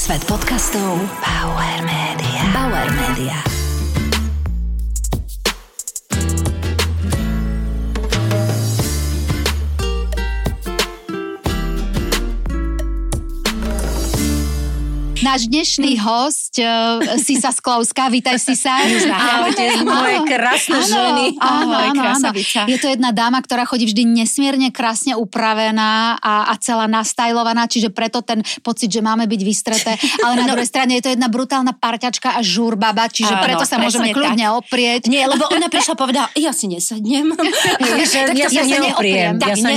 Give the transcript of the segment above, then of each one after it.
Svet podcastov Bauer Media. Bauer Media. Náš dnešný hosť, Sisa Sklovská, vítaj Sisa. Ahojte, moje krásne ženy. Ahoj, krásavica. Je to jedna dáma, ktorá chodí vždy nesmierne krásne upravená a celá nastajlovaná, čiže preto ten pocit, že máme byť vystreté. Ale na druhej strane je to jedna brutálna parťačka a žurbaba, čiže preto sa môžeme kľudne oprieť. Nie, lebo ona prišla a povedala, ja si nesadnem. Ja sa neopriem.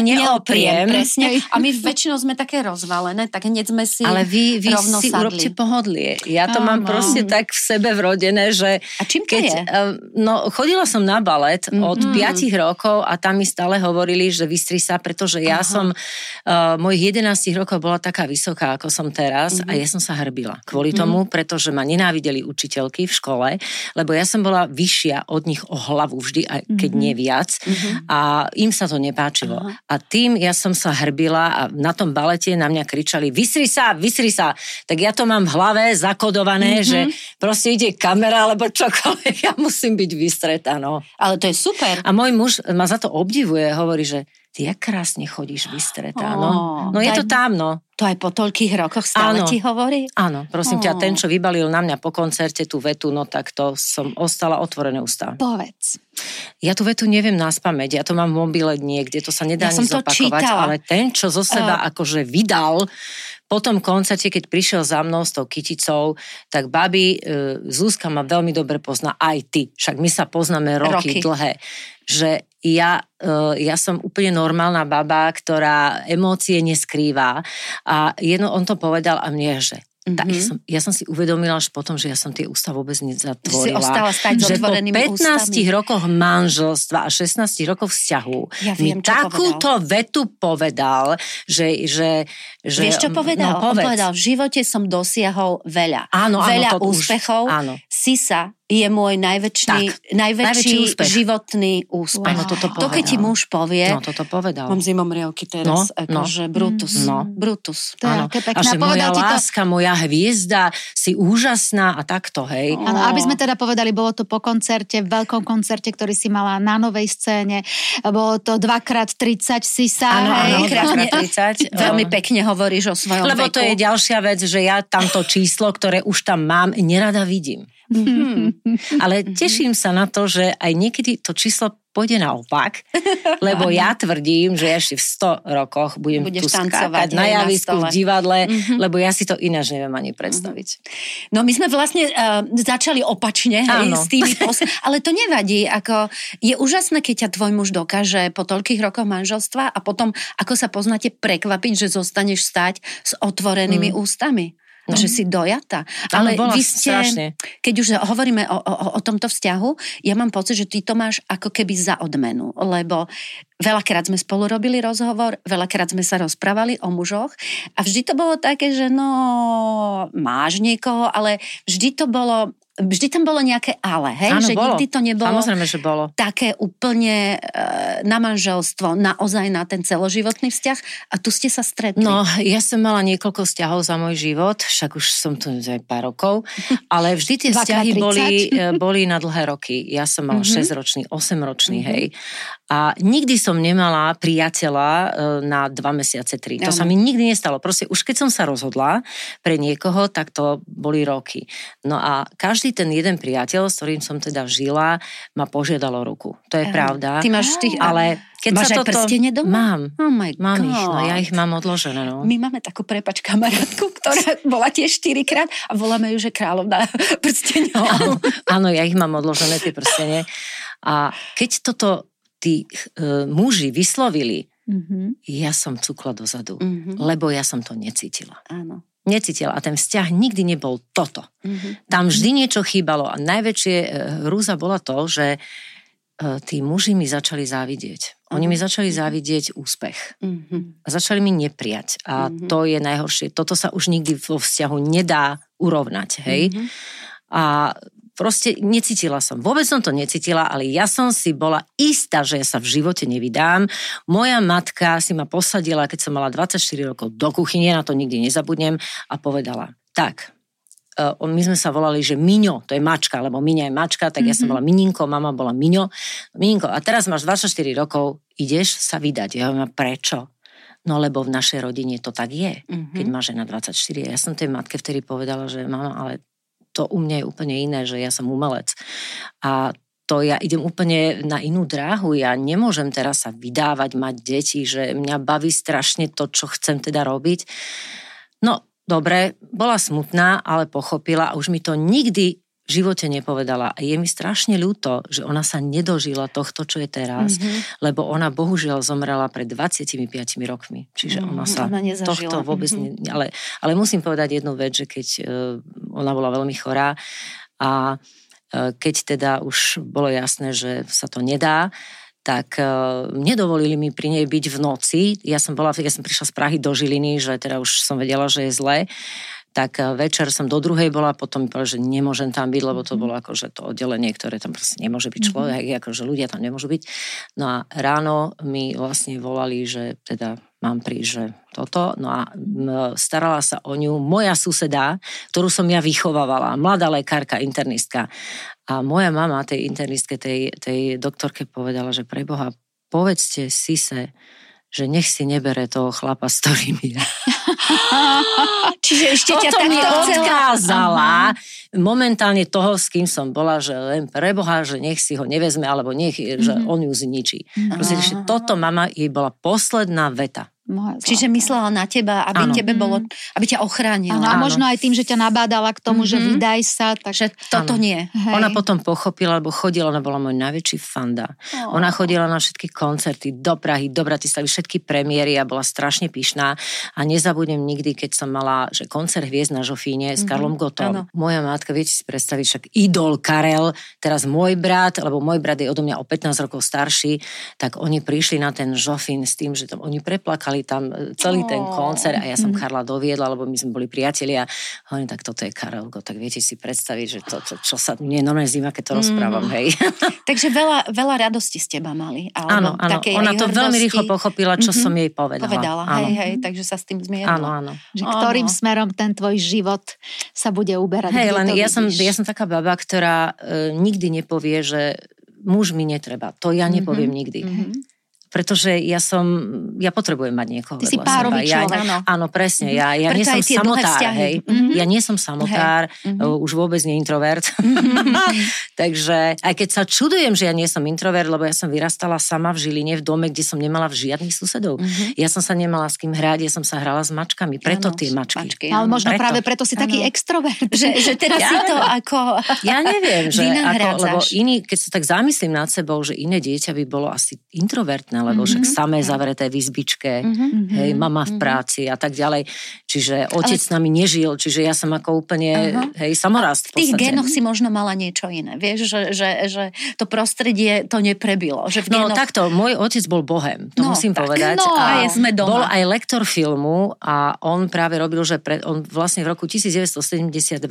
Presne. A my väčšinou sme také rozvalené, tak hneď sme si ale vy rovno si urobte pohodlie. Ja to mám proste tak v sebe vrodené, že... A čím to je? No, chodila som na balet od 5 rokov a tam mi stále hovorili, že vystri sa, pretože ja som mojich 11 rokov bola taká vysoká, ako som teraz a ja som sa hrbila. Kvôli tomu, pretože ma nenávideli učiteľky v škole, lebo ja som bola vyššia od nich o hlavu vždy, aj keď nie viac. A im sa to nepáčilo. A tým ja som sa hrbila a na tom balete na mňa kričali vysri sa. Tak ja to mám v hlave zakodované, že proste ide kamera, alebo čokoľvek, ja musím byť vystretá, no. Ale to je super. A môj muž ma za to obdivuje, hovorí, že ty jak krásne chodíš vystretá, no. No je to tam, no. To aj po toľkých rokoch stále ti hovorí? Áno, prosím ťa, ten, čo vybalil na mňa po koncerte tú vetu, no tak to som ostala otvorené ústa. Povedz. Ja tú vetu neviem naspamäť, ja to mám v mobile niekde, to sa nedá ani zopakovať, ale ten, čo zo seba akože vydal po tom koncerte, keď prišiel za mnou s tou kyticou, tak babi, Zuzka ma veľmi dobre pozná, aj ty, však my sa poznáme roky dlhé, že ja som úplne normálna baba, ktorá emócie neskrýva a on to povedal a mne, že ja som si uvedomila až potom, že ja som tie ústa vôbec nezatvorila. Si ostala stať s otvorenými ústami. Že po 15 rokoch manželstva a 16 rokov vzťahu mi takúto vetu povedal, že vieš, čo povedal? No, on povedal, v živote som dosiahol veľa. Veľa úspechov. Sisa je môj najväčší životný úspech. Áno, toto povedal. To, keď ti muž povie... No, toto povedal. Mám zimomrievky teraz, akože Brutus. Brutus. Áno. A že moja láska, moja hviezda, si úžasná a takto, hej. Áno, aby sme teda povedali, bolo to po koncerte, veľkom koncerte, ktorý si mala na novej scéne. Bolo to 2x30 Sisa. Áno, 2x30. Veľmi pekne hovoríš o svojom veku. Lebo to je ďalšia vec, že ja tamto číslo, ktoré už tam mám, nerada vidím. Ale teším sa na to, že aj niekedy to číslo pôjde naopak, lebo ja tvrdím, že ešte v 100 rokoch budem tu skákať na javisku v divadle, lebo ja si to ináč neviem ani predstaviť. No my sme vlastne začali opačne s tými ale to nevadí, ako je úžasné, keď ťa tvoj muž dokáže po toľkých rokoch manželstva a potom, ako sa poznáte, prekvapiť, že zostaneš stať s otvorenými ústami. No. Že si dojata. Ale vy ste, strašne. Keď už hovoríme o tomto vzťahu, ja mám pocit, že ty to máš ako keby za odmenu, lebo veľakrát sme spolu robili rozhovor, veľakrát sme sa rozprávali o mužoch a vždy to bolo také, že máš niekoho, ale vždy tam bolo nejaké ale, hej? Áno, že bolo. Nikdy to nebolo. Samozrejme, že bolo. Také úplne na manželstvo, naozaj na ten celoživotný vzťah a tu ste sa stretli. No, ja som mala niekoľko vzťahov za môj život, však už som tu aj pár rokov, ale vždy tie vzťahy boli na dlhé roky. Ja som mala 6-ročný, 8-ročný, hej. A nikdy som nemala priateľa na 2 mesiace, 3. To sa mi nikdy nestalo. Proste už keď som sa rozhodla pre niekoho, tak to boli roky. No a každý ten jeden priateľ, s ktorým som teda žila, ma požiadalo ruku. To je pravda. Ty máš ale keď máš sa aj prstenie doma? Mám. Oh my God. Mám ich, no ja ich mám odložené, no. My máme takú kamarátku, ktorá bola tiež 4-krát a voláme ju, že kráľovná prsteňov. Áno, ja ich mám odložené, tie prstenie. A keď toto tí muži vyslovili, ja som cukla dozadu, lebo ja som to necítila. Áno. Necítila a ten vzťah nikdy nebol toto. Tam vždy niečo chýbalo a najväčšie hrúza bola to, že tí muži mi začali závidieť. Oni mi začali závidieť úspech. A začali mi neprijať. A to je najhoršie. Toto sa už nikdy vo vzťahu nedá urovnať, hej? A proste necítila som. Vôbec som to necítila, ale ja som si bola istá, že ja sa v živote nevydám. Moja matka si ma posadila, keď som mala 24 rokov do kuchyne, na to nikdy nezabudnem, a povedala: Tak. My sme sa volali, že Miňo, to je mačka, lebo Miňa je mačka, tak ja som bola Mininko, mama bola Miňo. Mininko, a teraz máš 24 rokov, ideš sa vydať. Ja hovorím, prečo? No lebo v našej rodine to tak je, keď má žena 24. Ja som tej matke vtedy povedala, že mama, ale to u mňa je úplne iné, že ja som umelec. A to ja idem úplne na inú dráhu, ja nemôžem teraz sa vydávať, mať deti, že mňa baví strašne to, čo chcem teda robiť. No, dobre, bola smutná, ale pochopila a už mi to nikdy v živote nepovedala. A je mi strašne ľúto, že ona sa nedožila tohto, čo je teraz, lebo ona bohužiaľ zomrela pred 25 rokmi. Čiže ona sa tohto vôbec... Ale musím povedať jednu vec, že keď ona bola veľmi chorá a keď teda už bolo jasné, že sa to nedá, tak nedovolili mi pri nej byť v noci. Ja som prišla z Prahy do Žiliny, že teda už som vedela, že je zle. Tak večer som do 2:00 bola, potom mi povedala, že nemôžem tam byť, lebo to bolo akože to oddelenie, ktoré tam proste nemôže byť človek, akože ľudia tam nemôžu byť. No a ráno mi vlastne volali, že teda mám prísť, že toto. No a starala sa o ňu moja suseda, ktorú som ja vychovávala, mladá lekárka, internistka. A moja mama tej internistke, tej doktorke povedala, že preboha, povedzte Sise, že nech si nebere toho chlapa, s ktorým je. Čiže ešte ťa takto mi odkázala momentálne toho, s kým som bola, že len preboha, že nech si ho nevezme, alebo že on ju zničí. Proste, že toto mama jej bola posledná veta. Čiže myslela na teba, aby tebe bolo, aby ťa ochránila. A možno aj tým, že ťa nabádala k tomu, že vydaj sa. Takže toto nie. Hej. Ona potom pochopila, lebo chodila, ona bola môj najväčší fanda. Ona chodila na všetky koncerty do Prahy, do Bratislavy, všetky premiéry a bola strašne pyšná. A nezabudnem nikdy, keď som mala, že koncert Hviezd na Žofíne s Karlom Gottom. Moja matka, viete si predstaviť, však idol Karel, teraz môj brat, lebo môj brat je odo mňa o 15 rokov starší, tak oni prišli na ten Žofín s tým, že tam oni preplakali tam celý ten koncert a ja som Karla doviedla, lebo my sme boli priatelia. Hovorím, tak toto je Karel Gott, tak viete si predstaviť, že to čo sa mne normálne zima, keď to rozprávam, hej. Takže veľa radosti z teba mali. Áno, ona to veľmi rýchlo pochopila, čo som jej povedala. Hej, takže sa s tým zmierila. Áno. Že ktorým smerom ten tvoj život sa bude uberať. Hej, len ja som taká baba, ktorá nikdy nepovie, že muž mi netreba. To ja nepoviem nikdy. Pretože ja potrebujem mať niekoho. Ty si párový človek. Áno, presne. Ja nie som samotár, hej. Ja nie som samotár, už vôbec nie introvert. Takže aj keď sa čudujem, že ja nie som introvert, lebo ja som vyrastala sama v Žiline, v dome, kde som nemala žiadnych susedov. Ja som sa nemala s kým hrať, ja som sa hrala s mačkami. Preto tie mačky. Ale možno práve preto si taký extrovert. Že teraz si to ako... Ja neviem, že lebo iný, keď sa tak zamyslím nad sebou, že iné dieťa by bolo asi introvertné, lebo však samé zavreté v izbičke, hej, mama v práci a tak ďalej. Čiže otec s nami nežil, čiže ja som ako úplne, samorast. V tých génoch si možno mala niečo iné. Vieš, že to prostredie to neprebilo. Že v génoch... takto, môj otec bol bohem, to musím povedať. A sme doma. Bol aj lektor filmu a on práve robil, že on vlastne v roku 1972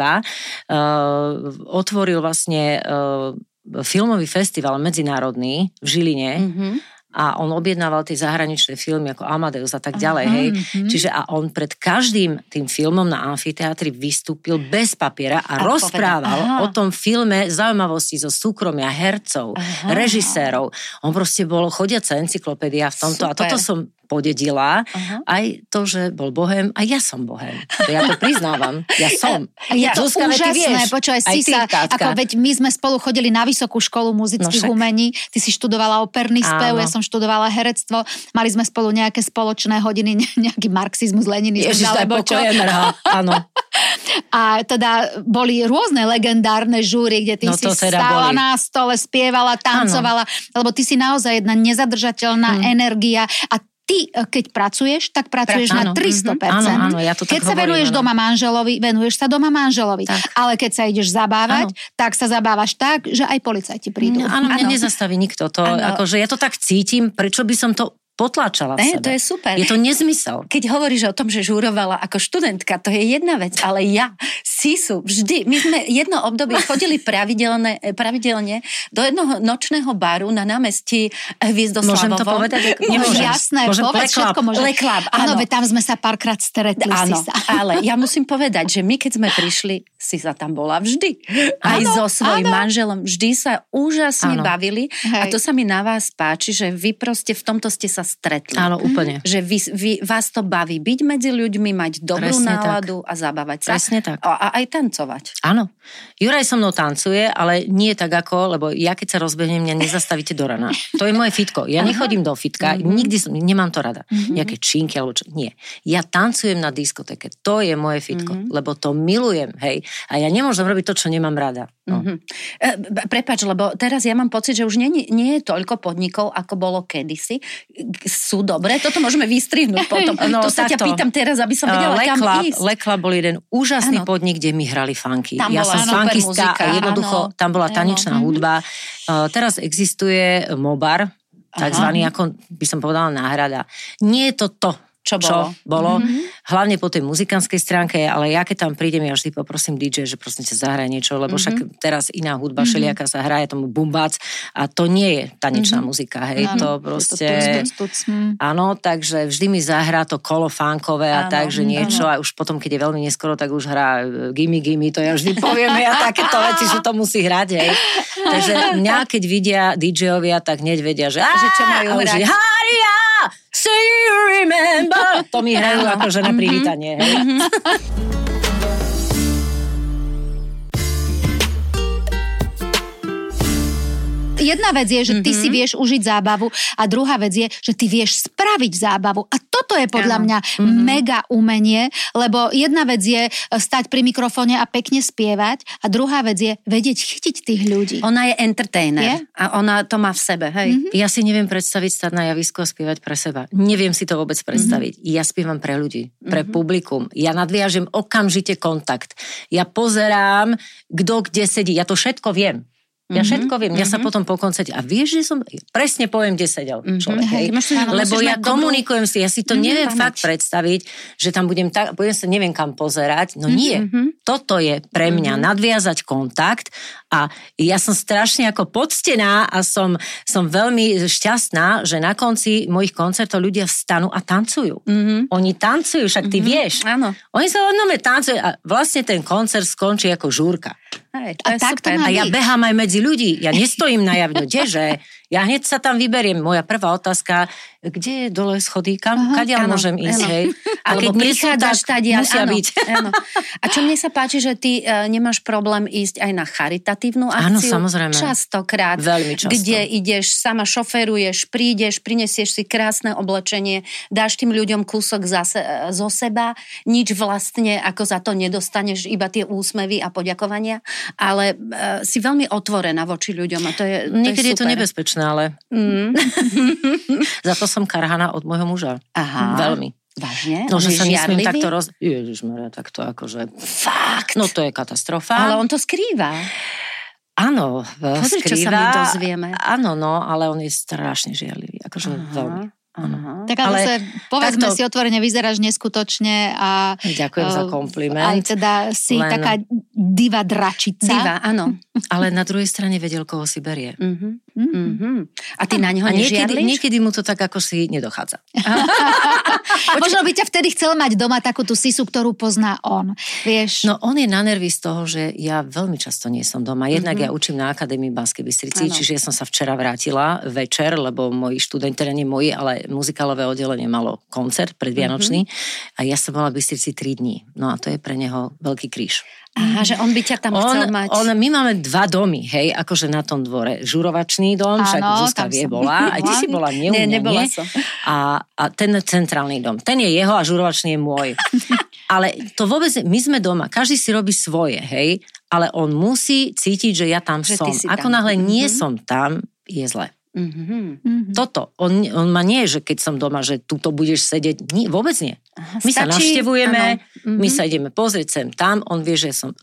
otvoril vlastne filmový festival medzinárodný v Žiline, a on objednával tie zahraničné filmy ako Amadeus a tak ďalej, hej. Čiže a on pred každým tým filmom na amfiteátri vystúpil bez papiera a rozprával o tom filme zaujímavosti zo súkromia hercov, režisérov. On proste bol chodiaca encyklopédia v tomto. Super. A toto som podedila. Aj to, že bol bohem, a ja som bohem. Ja to priznávam. Ja som. Je to úžasné. Počúvaj, Sisa, ako veď my sme spolu chodili na vysokú školu muzických umení. Ty si študovala operný spev, ja som študovala herectvo. Mali sme spolu nejaké spoločné hodiny, nejaký marxizmus, leninizmus. Ježiš, alebo čo. Áno. A teda boli rôzne legendárne žúry, kde ty si stála na stole, spievala, tancovala, lebo ty si naozaj jedna nezadržateľná energia a ty, keď pracuješ, tak pracuješ na 300%. Áno, ja to tak keď sa venuješ doma manželovi, venuješ sa doma manželovi. Tak. Ale keď sa ideš zabávať, tak sa zabávaš tak, že aj policajti prídu. Áno, mňa nezastaví nikto. To, akože ja to tak cítim, prečo by som to potláčala v sebe. To je super. Je to nezmysel. Keď hovoríš o tom, že žurovala ako študentka, to je jedna vec, ale ja Sisu, vždy. My sme jedno obdobie chodili pravidelne do jednoho nočného baru na námestí Hviezdoslavovom. Môžem to povedať? Jasné, povedz všetko môžem. Le Club, áno. Veď tam sme sa párkrát stretli. Áno, ale ja musím povedať, že my keď sme prišli, Sisa tam bola vždy. Aj so svojím manželom. Vždy sa úžasne bavili. Hej. A to sa mi na vás páči, že vy proste v tomto ste sa stretli. Áno, úplne. Že vás to baví byť medzi ľuďmi, mať dobrú náladu a zabávať sa. Presne tak. A aj tancovať. Áno. Juraj so mnou tancuje, ale nie tak ako, lebo ja keď sa rozbehnem, mňa nezastavíte do rana. To je moje fitko. Ja nechodím do fitka, nikdy nemám to rada. Nejaké činky alebo čo. Nie. Ja tancujem na diskotéke. To je moje fitko, lebo to milujem, hej. A ja nemôžem robiť to, čo nemám rada. No. Prepáč, lebo teraz ja mám pocit, že už nie je toľko podnikov, ako bolo kedysi. Sú dobré? Toto môžeme vystrihnúť potom. No, to sa ťa pýtam teraz, aby som vedela, kam ísť. Le Club bol jeden úžasný podnik, kde mi hrali funky. Ja som funkistka a jednoducho tam bola tanečná hudba. Teraz existuje Mobar, takzvaný, ako by som povedala, náhrada. Nie je to čo bolo. Hlavne po tej muzikánskej stránke, ale ja keď tam prídem, ja vždy poprosím DJ, že prosím ťa zahraj niečo, lebo však teraz iná hudba, všelijaká sa hraje, tomu bumbác a to nie je tanečná muzika, hej, to proste... Áno, takže vždy mi zahrá to kolo funkové a takže niečo a už potom, keď je veľmi neskoro, tak už hrá Gimme, to ja vždy poviem, ja takéto veci, že to musí hrať, hej. Takže mňa, keď vidia DJ-ovia, tak hneď vedia, že čo majú hrať. So you remember. To mi hrajú akože na privítanie. Jedna vec je, že ty si vieš užiť zábavu a druhá vec je, že ty vieš spraviť zábavu. A toto je podľa mňa mega umenie, lebo jedna vec je stať pri mikrofóne a pekne spievať a druhá vec je vedieť chytiť tých ľudí. Ona je entertainer a ona to má v sebe, hej. Ja si neviem predstaviť stať na javisku a spievať pre seba. Neviem si to vôbec predstaviť. Ja spievam pre ľudí, pre publikum. Ja nadviažem okamžite kontakt. Ja pozerám, kto kde sedí. Ja to všetko viem. Ja všetko viem, ja sa potom po koncerte, a vieš, že som, presne poviem, kde sedel človek, hej. Lebo ja komunikujem si, ja si to neviem fakt predstaviť, že tam budem sa neviem kam pozerať, no nie. Toto je pre mňa nadviazať kontakt a ja som strašne ako poctená a som veľmi šťastná, že na konci mojich koncertov ľudia vstanú a tancujú. Oni tancujú, však ty vieš. Áno. Oni sa odnome tancujú a vlastne ten koncert skončí ako žúrka. Hej, a tak to má a ja behám aj medzi ľudí. Ja nestojím na javno. Kdeže? Ja hneď sa tam vyberiem. Moja prvá otázka, kde je dole schody? Kadiaľ môžem ísť? Hej? A keď prichádzaš tadiaľ, musia byť. Áno. A čo mne sa páči, že ty nemáš problém ísť aj na charitatívnu akciu. Áno, samozrejme. Častokrát. Veľmi často. Kde ideš, sama šoferuješ, prídeš, prinesieš si krásne oblečenie, dáš tým ľuďom kúsok zo seba, nič vlastne ako za to nedostaneš, iba tie úsmevy a poďakovania, ale si veľmi otvorená voči ľuďom a to je niekedy je super. Je to nebezpečné, ale za to som karhaná od môjho muža. Aha. Veľmi. Vážne? No, že sa nesmiem takto Ježišmaria, tak to akože... Fakt? No to je katastrofa. Ale on to skrýva. Áno, Pozri, čo sa my dozvieme. Áno, no, ale on je strašne žiarlivý. Akože veľmi. Aha. Tak ale povedzme si otvorene, vyzeráš neskutočne a... Ďakujem za kompliment. Aj teda si taká diva dračica. Diva, áno. Ale na druhej strane vedel, koho si berie. A ty na neho nežiarliš? Niekedy mu to tak ako si nedochádza. Možno by ťa vtedy chcel mať doma takú tú Sisu, ktorú pozná on. Vieš? No on je na nervy z toho, že ja veľmi často nie som doma. Jednak ja učím na Akadémii Banskej Bystrici, čiže ja som sa včera vrátila večer, lebo moji študenti, teda nie moji, ale muzikálové oddelenie malo koncert predvianočný a ja som bola v Bystrici 3 dní. No a to je pre neho veľký kríž. Aha, že on by ťa tam chcel mať. My máme 2 domy, hej, akože na tom dvore. Žurovačný dom, však Zuzka vie, bola. Aj ty si bola, nie? Nebola som. A ten centrálny dom. Ten je jeho a žurovačný je môj. Ale to vôbec, my sme doma, každý si robí svoje, hej, ale on musí cítiť, že ja tam som. Ako náhle nie som tam, je zle. Toto. On ma nie je, že keď som doma, že tuto budeš sedieť. Nie, vôbec nie. My sa navštevujeme, my sa ideme pozrieť sem tam, on vie, že som...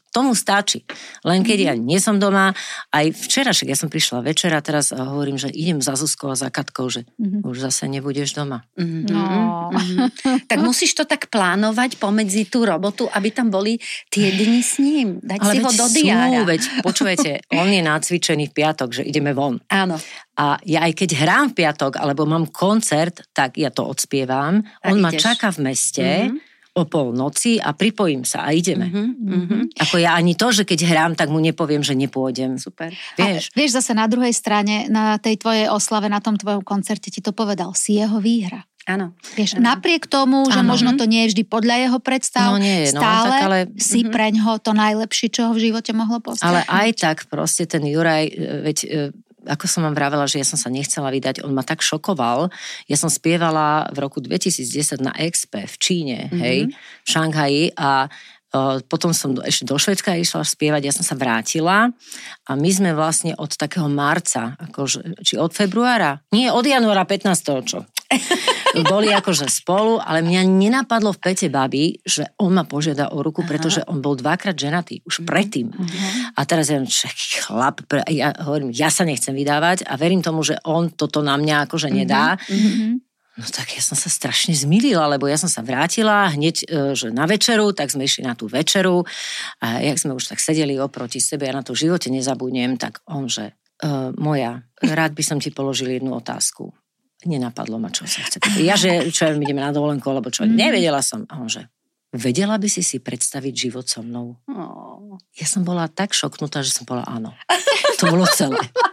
Tomu stačí. Len keď ja nie som doma, aj včera, však ja som prišla večera, teraz hovorím, že idem za Zuzkou a za Katkou, že už zase nebudeš doma. No. Tak musíš to tak plánovať pomedzi tú robotu, aby tam boli tie dni s ním. Dať ale si ho do diára. veď počujete, on je nacvičený v piatok, že ideme von. Áno. A ja aj keď hrám v piatok, alebo mám koncert, tak ja to odspievam. On ma čaká v meste, o polnoci a pripojím sa a ideme. Ako ja ani to, že keď hrám, tak mu nepoviem, že nepôjdem. Super. Vieš, zase na druhej strane, na tej tvojej oslave, na tom tvojom koncerte ti to povedal, si jeho výhra. Áno. Vieš, napriek tomu, že možno to nie je vždy podľa jeho predstav, stále tak, ale, si preňho to najlepšie, čo ho v živote mohlo postaviť. Ale aj tak proste ten Juraj, veď ako som vám vravela, že ja som sa nechcela vydať, on ma tak šokoval. Ja som spievala v roku 2010 na Expe v Číne, hej, v Šanghaji a potom som ešte do Švédska išla spievať, ja som sa vrátila a my sme vlastne od takého marca, akože, či od februára? Nie, od januára 15. čo? Boli akože spolu, ale mňa nenapadlo v pete babi, že on ma požiada o ruku, pretože on bol 2-krát ženatý, už predtým. A teraz ja chlap, ja hovorím, ja sa nechcem vydávať a verím tomu, že on toto na mňa akože nedá. No tak ja som sa strašne zmilila, lebo ja som sa vrátila hneď, že na večeru, tak sme išli na tú večeru a jak sme už tak sedeli oproti sebe, ja na to v živote nezabudnem, tak on, že moja, rád by som ti položil jednu otázku. Nenapadlo ma, čo sa chce. Ja, že čo ideme na dovolenku, alebo čo, nevedela som. A on, že vedela by si predstaviť život so mnou? Ja som bola tak šoknutá, že som bola áno. To bolo celé.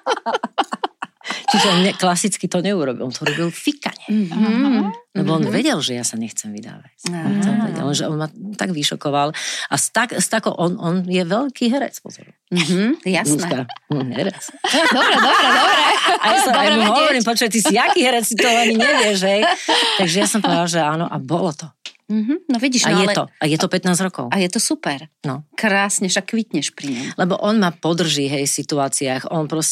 Čiže on klasicky to neurobil, on to robil fikane. Lebo on vedel, že ja sa nechcem vydávať. Lenže on ma tak vyšokoval. A on je veľký herec, pozor. Jasné. Herec. Dobre. A ja som aj mu hovorím, počuj, ty si jaký herec, si to ani nevieš, hej. Takže ja som povedala, že áno a bolo to. No vidíš, a je to 15 rokov. A je to super. No. Krásne, však kvitneš pri ňom. Lebo on ma podrží, hej, v situáciách.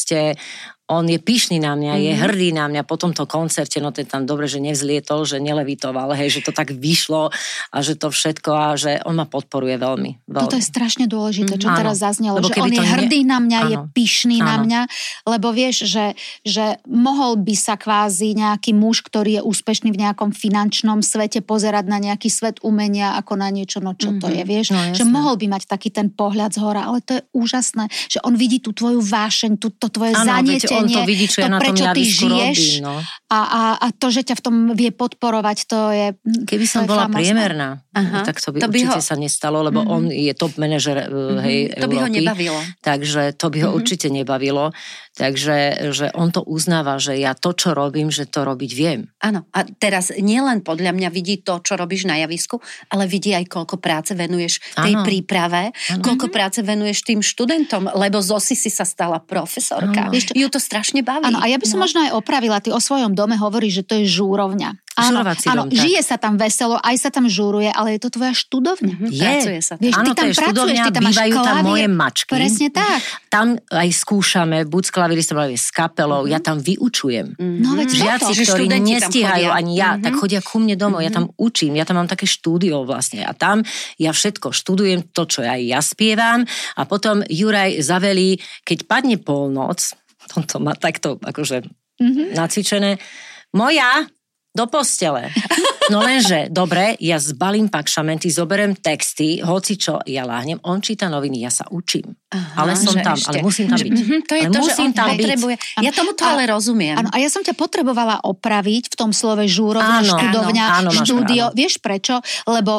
On je pyšný na mňa, je hrdý na mňa po tomto koncerte, no to je tam dobre, že nevzlietol, že nelevitoval, hej, že to tak vyšlo a že to všetko a že on ma podporuje veľmi. Toto je strašne dôležité, čo teraz zaznelo, že on je hrdý na mňa, je pyšný na mňa, lebo vieš, že mohol by sa kvázi nejaký muž, ktorý je úspešný v nejakom finančnom svete, pozerať na nejaký svet umenia ako na niečo, no čo to je, vieš, že mohol by mať taký ten pohľad z hora, ale to je úžasné, že on vidí tú tvoju vášeň, to tvoje zanietenie, on to vidí, čo ja na tom javisku robím. No. A to, že ťa v tom vie podporovať, to je... Keby som bola priemerná, tak to by určite sa nestalo, lebo on je top manažer hej, to by ho nebavilo. Takže to by ho určite nebavilo. Takže že on to uznáva, že ja to, čo robím, že to robiť viem. Áno. A teraz nielen podľa mňa vidí to, čo robíš na javisku, ale vidí aj, koľko práce venuješ tej príprave, koľko práce venuješ tým študentom, lebo Zosi si sa stala profesorka. Ju to strašne baví. Áno, a ja by som možno aj opravila, ty o svojom dome hovoríš, že to je žúrovňa. Áno, žije sa tam veselo, aj sa tam žúruje, ale je to tvoja študovňa. Pracuje sa tam. Vieš, ty tam pracuješ, ty tam máš klavír. Tam moje mačky. Presne tak. Tam aj skúšame, buď s klavíristom, alebo s kapelou, ja tam vyučujem. No veď žiaci, ktorí nestíhajú ani ja, tak chodia ku mne domov, ja tam učím, ja tam mám také štúdio vlastne a tam ja všetko študujem, to, čo aj ja spievam a potom Juraj zavelí, keď padne polnoc, to má takto akože nacvičené, moja do postele. No lenže, dobre, ja zbalím pakšamenty, zoberiem texty, hoci čo, ja láhnem, on číta noviny, ja sa učím. Ale som tam, ale musím tam byť. To je to, že on potrebuje. Ja tomu to ale rozumiem. Áno, a ja som ťa potrebovala opraviť v tom slove žúrovňa, študovňa, štúdio. Vieš prečo? Lebo...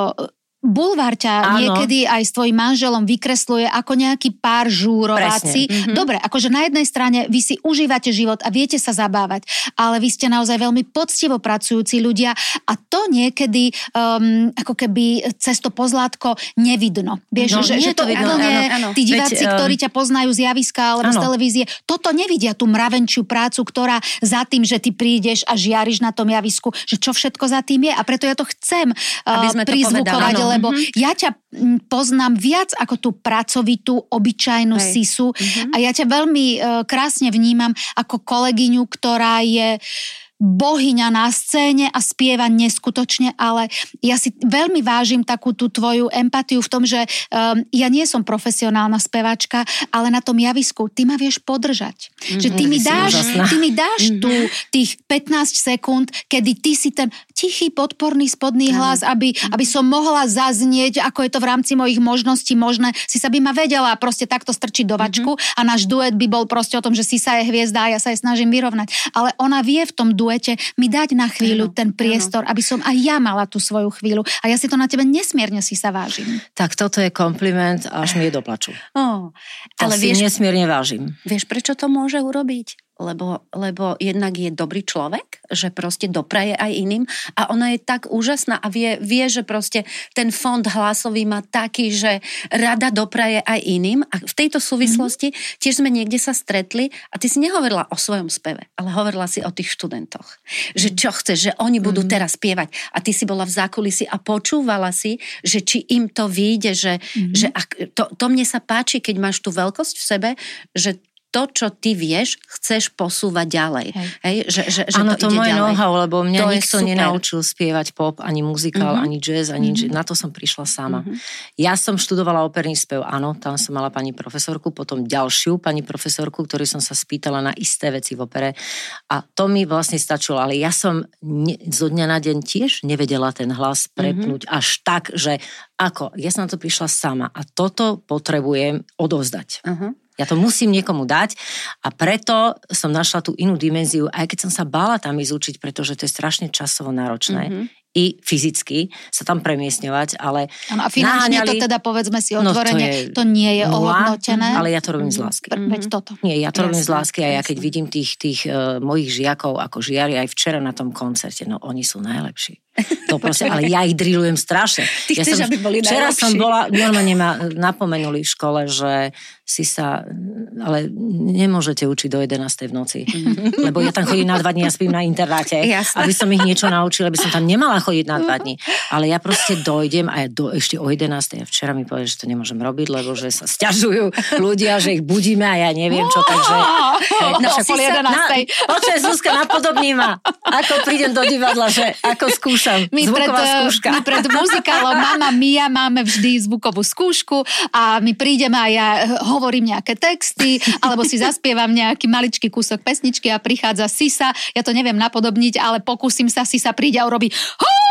Bulvár ťa niekedy aj s tvojim manželom vykresluje ako nejaký pár žúrováci. Dobre, akože na jednej strane vy si užívate život a viete sa zabávať, ale vy ste naozaj veľmi poctivo pracujúci ľudia a to niekedy ako keby cez to pozlátko nevidno. Vieš, že to úplne tí diváci, ktorí ťa poznajú z javiska alebo z televízie, toto nevidia tú mravenčiu prácu, ktorá za tým, že ty prídeš a žiariš na tom javisku, že čo všetko za tým je a preto ja to chcem prizvukovať, lebo ja ťa poznám viac ako tú pracovitú, obyčajnú sisu a ja ťa veľmi krásne vnímam ako kolegyňu, ktorá je bohyňa na scéne a spieva neskutočne, ale ja si veľmi vážim takú tú tvoju empatiu v tom, že ja nie som profesionálna speváčka, ale na tom javisku ty ma vieš podržať. Že ty mi dáš tu tých 15 sekúnd, kedy ty si ten tichý, podporný spodný hlas, aby som mohla zaznieť, ako je to v rámci mojich možností možné. Si sa by ma vedela proste takto strčiť do vačku a náš duet by bol proste o tom, že Sisa je hviezda a ja sa jej snažím vyrovnať. Ale ona vie v tom duete mi dať na chvíľu ten priestor, aby som aj ja mala tú svoju chvíľu. A ja si to na tebe nesmierne si sa vážim. Tak toto je kompliment, až mi je do plaču. Ale vieš, nesmierne vážim. Vieš, prečo to môže urobiť? Lebo jednak je dobrý človek, že proste dopraje aj iným a ona je tak úžasná a vie, že proste ten fond hlasový má taký, že rada dopraje aj iným a v tejto súvislosti tiež sme niekde sa stretli a ty si nehovorila o svojom speve, ale hovorila si o tých študentoch. Že čo chceš, že oni budú teraz spievať a ty si bola v zákulisí a počúvala si, že či im to vyjde, že to mne sa páči, keď máš tú veľkosť v sebe, že to, čo ty vieš, chceš posúvať ďalej. Hej? Že áno, to ide moje ďalej. know-how, lebo mňa to nikto nenaučil spievať pop, ani muzikál, ani jazz, na to som prišla sama. Ja som študovala operný spev, áno, tam som mala pani profesorku, potom ďalšiu pani profesorku, ktorú som sa spýtala na isté veci v opere a to mi vlastne stačilo, ale ja som zo dňa na deň tiež nevedela ten hlas prepnúť až tak, že ako, ja som na to prišla sama a toto potrebujem odovzdať. Ja to musím niekomu dať a preto som našla tú inú dimenziu, aj keď som sa bála tam ísť učiť, pretože to je strašne časovo náročné. I fyzicky sa tam premiestňovať, ale ano, a finančne to teda povedzme si otvorene, to nie je ohodnotené. Ale ja to robím z lásky. Veď toto. Nie, ja to robím z lásky a ja keď vidím tých mojich žiakov, ako žiari aj včera na tom koncerte, no oni sú najlepší. To proste, ale ja ich drillujem strašne. Ty chceš, aby boli najlepší. Včera som bola, normálne ma napomenuli v škole, že si sa, ale nemôžete učiť do 11. v noci. Lebo ja tam chodím na 2 dní a spím na internáte, aby som ich niečo naučila, aby som tam nemala chodiť na 2 dní. Ale ja proste dojdem a ja ešte o 11. A včera mi povedali, že to nemôžem robiť, lebo že sa sťažujú ľudia, že ich budíme a ja neviem čo, takže... Počkaj, Zuzka, napodobní ma. Ako prídem do divadla, že ako skúšam. Zvuková skúška. My pred muzikálom Mamma Mia máme vždy zvukovú skúšku a my prídeme a ja hovorím nejaké texty, alebo si zaspievam nejaký maličký kúsok pesničky a prichádza Sisa. Ja to neviem napodobniť, ale pokúsim sa, Sisa príde a urobí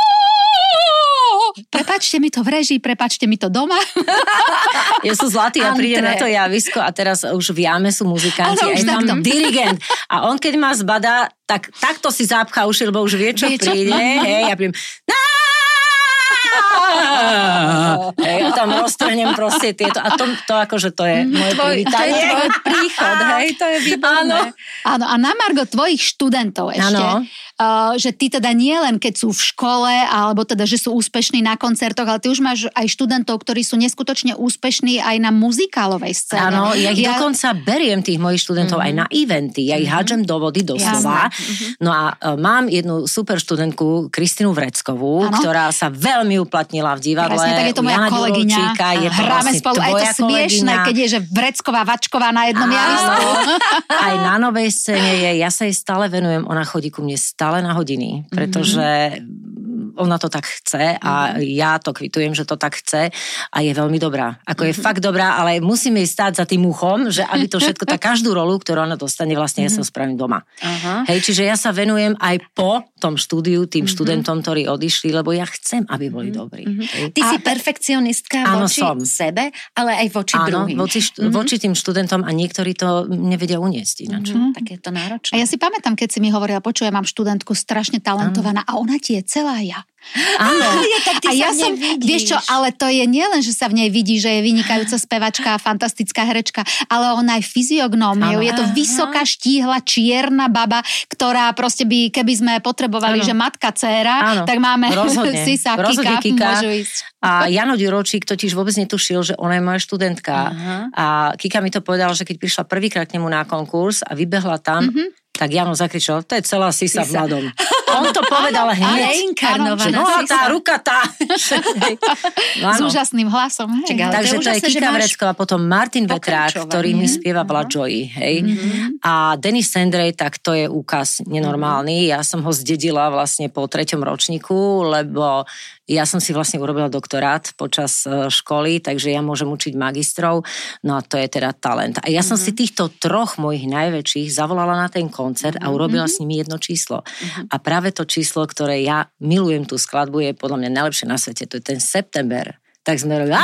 prepáčte mi to v režii, prepáčte mi to doma. Ja som zlatý a prídem na to javisko a teraz už v jame sú muzikanti a je tam dirigent. A on keď ma zbadá, tak takto si zápcha uši, lebo už vie, čo príde. Hej, ja prídem ja tam roztrhnem proste tieto. A to akože to je moje privítanie. To je tvoj príchod, hej, to je výborné. Áno, a na margo tvojich študentov ešte, že ty teda nie len keď sú v škole, alebo teda, že sú úspešní na koncertoch, ale ty už máš aj študentov, ktorí sú neskutočne úspešní aj na muzikálovej scéne. Áno, ja ich dokonca beriem tých mojich študentov aj na eventy. Ja ich hádžem do vody, doslova. No a mám jednu super študentku, Kristínu Vreckovú, ktorá sa veľmi uplatnila v divadle. Presne, tak je to moja kolegyňa. Hráme spolu, aj to smiešné, keď je, že Vrecková, Vačková na jednom javisku. Aj na novej scéne je, ja sa jej stále venujem, ona chodí ku mne stále na hodiny, pretože ona to tak chce a ja to kvitujem, že to tak chce a je veľmi dobrá. Ako je fakt dobrá, ale musíme jej stáť za tým uchom, že aby to všetko, tá každú rolu, ktorú ona dostane, vlastne ja som spravím doma. Hej, čiže ja sa venujem aj po tom štúdiu tým študentom, ktorí odišli, lebo ja chcem, aby boli dobrí. Ty si perfekcionistka voči sebe, ale aj voči druhým. Voči tým študentom a niektorí to nevedia uniesť ináč. Tak je to náročné. A ja si pamätám, keď si mi hovorila, počujem, mám študentku strašne talentovaná a ona ti je celá ja. Áno. A ja som, vieš čo, ale to je nielen, že sa v nej vidí, že je vynikajúca spevačka, fantastická herečka, ale ona aj fyziognómiou. Je to vysoká, štíhla, čierna baba, ktorá proste by, keby sme potrebovali, že matka, dcéra, tak máme Sisa, Kika, môžu ísť. A Jano Ďuročík totiž vôbec netušil, že ona je moja študentka. A Kika mi to povedala, že keď prišla prvýkrát k nemu na konkurs a vybehla tam, tak Jano zakričal, to je celá Sisa v mladom. On to povedal hneď. Reinkarnovaná. No a tá ruka tá. S úžasným hlasom. Hej. Takže to je Kika Vrecková, potom Martin Vetrák, ktorý mi spieva Vlad Joy, hej. A Denis Sendrej, tak to je úkaz nenormálny. Ja som ho zdedila vlastne po 3. ročníku, lebo ja som si vlastne urobila doktorát počas školy, takže ja môžem učiť magistrov, no a to je teda talent. A ja som si týchto 3 mojich najväčších zavolala na ten koncert a urobila s nimi jedno číslo. A práve to číslo, ktoré ja milujem tú skladbu, je podľa mňa najlepšie na svete, to je ten September. Tak sme robili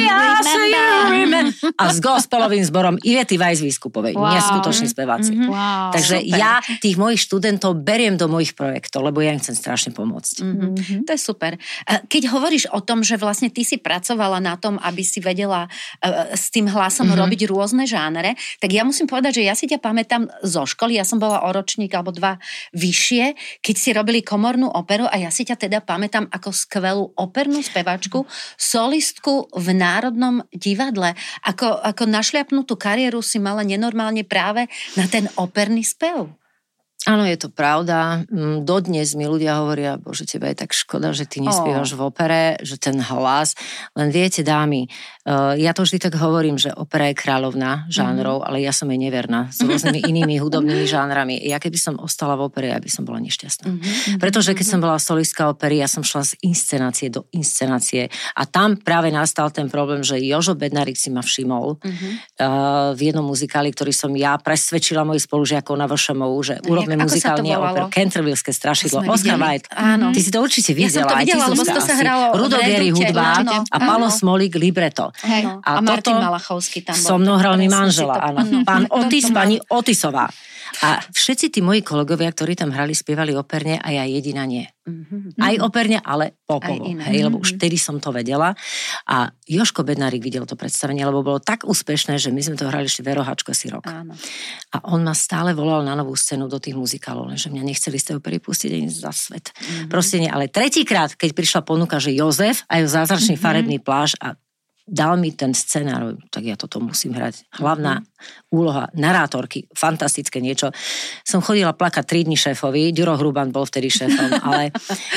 a s gospelovým zborom Ivety Weiss-Výskupovej. Neskutoční speváci. Takže super. Ja tých mojich študentov beriem do mojich projektov, lebo ja im chcem strašne pomôcť. To je super. Keď hovoríš o tom, že vlastne ty si pracovala na tom, aby si vedela s tým hlasom robiť rôzne žánre, tak ja musím povedať, že ja si ťa pamätám zo školy, ja som bola o ročník alebo 2 vyššie, keď si robili komornú operu a ja si ťa teda pamätám ako skvelú opernú speváčku, solistku v Národnom divadle. Ako našľapnutú kariéru si mala nenormálne práve na ten operný spev. Áno, je to pravda. Dodnes mi ľudia hovoria, bože, teba je tak škoda, že ty nespievaš v opere, že ten hlas. Len viete, dámy, ja to vždy tak hovorím, že opera je kráľovná žánrov, ale ja som jej neverná s rôznymi inými hudobnými žánrami. Ja keby som ostala v opere, ja by som bola nešťastná. Pretože keď som bola solistka opery, ja som šla z inscenácie do inscenácie a tam práve nastal ten problém, že Jožo Bednárik si ma všimol v jednom muzikáli, ktorý som ja presvedčila mojich spolužiakov na VŠMU, že urobme muzikálne operu Cantervilleské strašidlo. Oscar Wilde. Ty si to určite videla. Ja som to videla, lebo to sa hralo Rudo Geri hudba a Palo Smolík libreto. A Martin Malachovský tam bol. So mnou hral mi manžela, áno. Pán Otis, pani Otisová. A všetci tí moji kolegovia, ktorí tam hrali, spievali operne a ja jediná nie. Aj operne, ale popovo. Lebo už vtedy som to vedela. A Jožko Bednárik videl to predstavenie, lebo bolo tak úspešné, že my sme to hrali ešte Verohačko asi rok. Áno. A on ma stále volal na novú scénu do tých muzikálov, lenže mňa nechceli z tej opery pustiť ani za svet. Proste nie. Ale tretíkrát, keď prišla ponuka, že Jozef a jeho zázračný farebný plášť a dal mi ten scenár, tak ja toto musím hrať. Hlavná úloha narátorky, fantastické niečo. Som chodila plakať 3 dni šéfovi, Ďuro Hruban bol vtedy šéfom, ale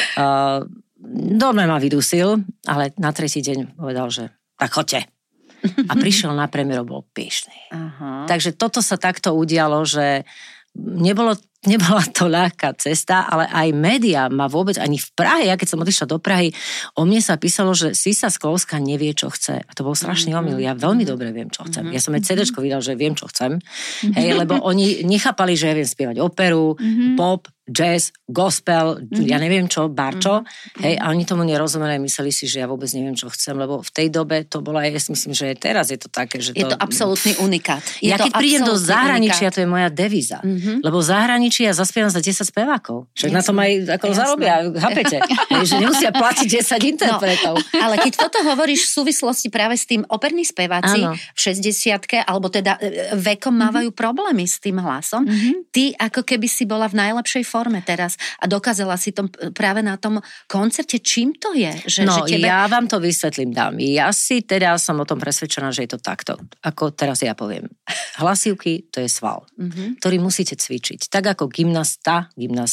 dobre ma vydusil, ale na 3. deň povedal, že tak choďte. A prišiel na premiéru, bol pyšný. Takže toto sa takto udialo, že nebola to ľahká cesta, ale aj médiá ma vôbec, ani v Prahe, ja keď som odišla do Prahy, o mne sa písalo, že Sisa Sklovská nevie, čo chce. A to bol strašný omyl. Ja veľmi dobre viem, čo chcem. Ja som aj CD-čko vydal, že viem, čo chcem. Lebo oni nechápali, že ja viem spievať operu, pop, jazz, gospel, ja neviem čo, barčo, a oni tomu nerozumeli a mysleli si, že ja vôbec neviem, čo chcem, lebo v tej dobe to bola, ja si myslím, že teraz je to také, že je to absolútny unikát. Ja keď prídem do zahraničia, to je moja devíza, lebo v zahraničí ja zaspievam za 10 spevákov. Však na tom aj ako zarobia, chápete? Že nemusia platiť 10 interpretov. No, ale keď toto hovoríš v súvislosti práve s tým operní speváci v 60-ke, alebo teda vekom mávajú problémy s tým hlasom, ty ako keby si bola v najlepšej forme teraz a dokázala si to práve na tom koncerte. Čím to je? Ja vám to vysvetlím, dámy. Ja si teda som o tom presvedčená, že je to takto. Ako teraz ja poviem. Hlasivky, to je sval, ktorý musíte cvičiť. Tak ako gymnastka,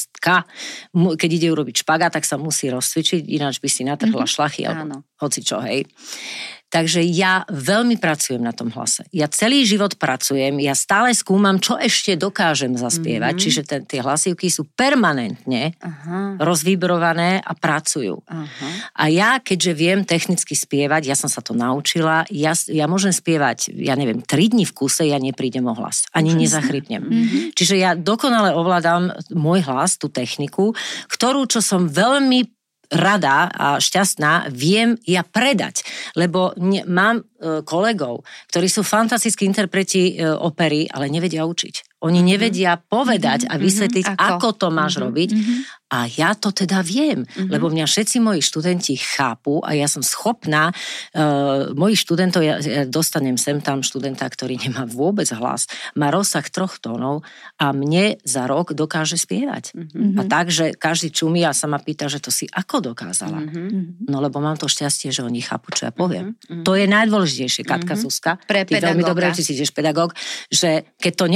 keď ide urobiť špagát, tak sa musí rozcvičiť, ináč by si natrhla šlachy alebo hocičo, hej. Takže ja veľmi pracujem na tom hlase. Ja celý život pracujem, ja stále skúmam, čo ešte dokážem zaspievať, čiže tie hlasivky sú permanentne rozvibrované a pracujú. A ja, keďže viem technicky spievať, ja som sa to naučila, ja môžem spievať, ja neviem, 3 dni v kuse, ja neprídem o hlas. Ani nezachrypnem. Čiže ja dokonale ovládam môj hlas, tú techniku, ktorú, čo som veľmi rada a šťastná, viem ja predať, lebo mám kolegov, ktorí sú fantastickí interpreti opery, ale nevedia učiť. Oni nevedia povedať a vysvetliť, ako to máš robiť. A ja to teda viem, lebo mňa všetci moji študenti chápu a ja som schopná, mojich študentov, ja dostanem sem tam študenta, ktorý nemá vôbec hlas, má rozsah 3 tónov a mne za rok dokáže spievať. A tak, že každý čumí a sa ma pýta, že to si ako dokázala. No lebo mám to šťastie, že oni chápu, čo ja poviem. To je najdôležitejšie, Katka Zuzka. Pre ty veľmi dobre, ty si tiež pedagóg, že keď to nevieš podať,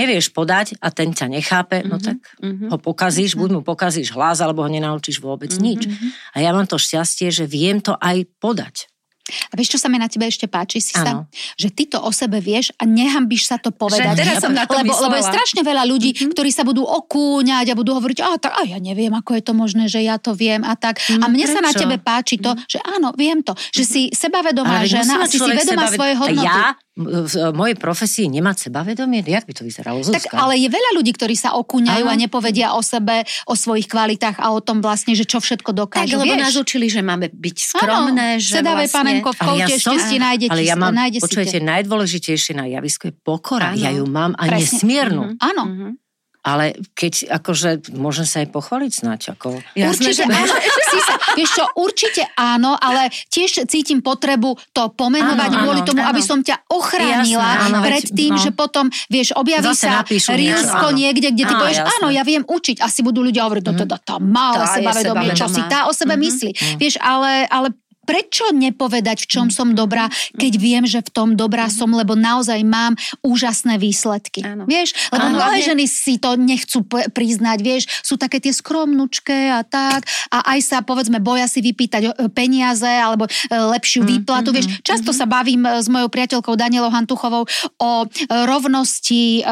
podať a ten ťa nechápe, no tak ho pokazíš, buď mu pokazíš hlas, alebo ho nenaučíš vôbec nič. A ja mám to šťastie, že viem to aj podať. A vieš, čo sa mi na tebe ešte páči, Sisa? Že ty to o sebe vieš a nehambíš sa to povedať. Lebo je strašne veľa ľudí, ktorí sa budú okúňať a budú hovoriť, ja neviem, ako je to možné, že ja to viem a tak. A mne sa na tebe páči to, že áno, viem to, že si sebavedomá žena a si vedomá svojej hodnoty. Ja v mojej profesii nemať sebavedomie? Jak by to vyzeralo, Zuzka? Tak ale je veľa ľudí, ktorí sa okúňajú a nepovedia o sebe, o svojich kvalitách a o tom vlastne, že čo všetko dokážu. Tak, lebo nás učili, že máme byť skromné, že sedavé panenko v koute, šťastie nájdete. Ale ja mám, počujete, najdôležitejšie na javisku je pokora. Ja ju mám a nesmiernu. Áno. Ale keď, akože, môžem sa aj pochváliť snáď, ako... Určite áno, vieš čo, určite áno, ale tiež cítim potrebu to pomenovať kvôli tomu, aby som ťa ochránila pred tým, že potom, vieš, objaví sa rílsko niekde, kde ty povieš, áno, ja viem učiť. Asi budú ľudia hovoriť, teda tá malé sebavedomie, čo si tá o sebe myslí. Vieš, ale prečo nepovedať, v čom som dobrá, keď viem, že v tom dobrá som, lebo naozaj mám úžasné výsledky. Áno. Vieš? Lebo mnohé ženy si to nechcú priznať, vieš, sú také tie skromnučké a tak a aj sa, povedzme, boja si vypýtať peniaze alebo lepšiu výplatu, vieš. Často sa bavím s mojou priateľkou Danielou Hantuchovou o rovnosti,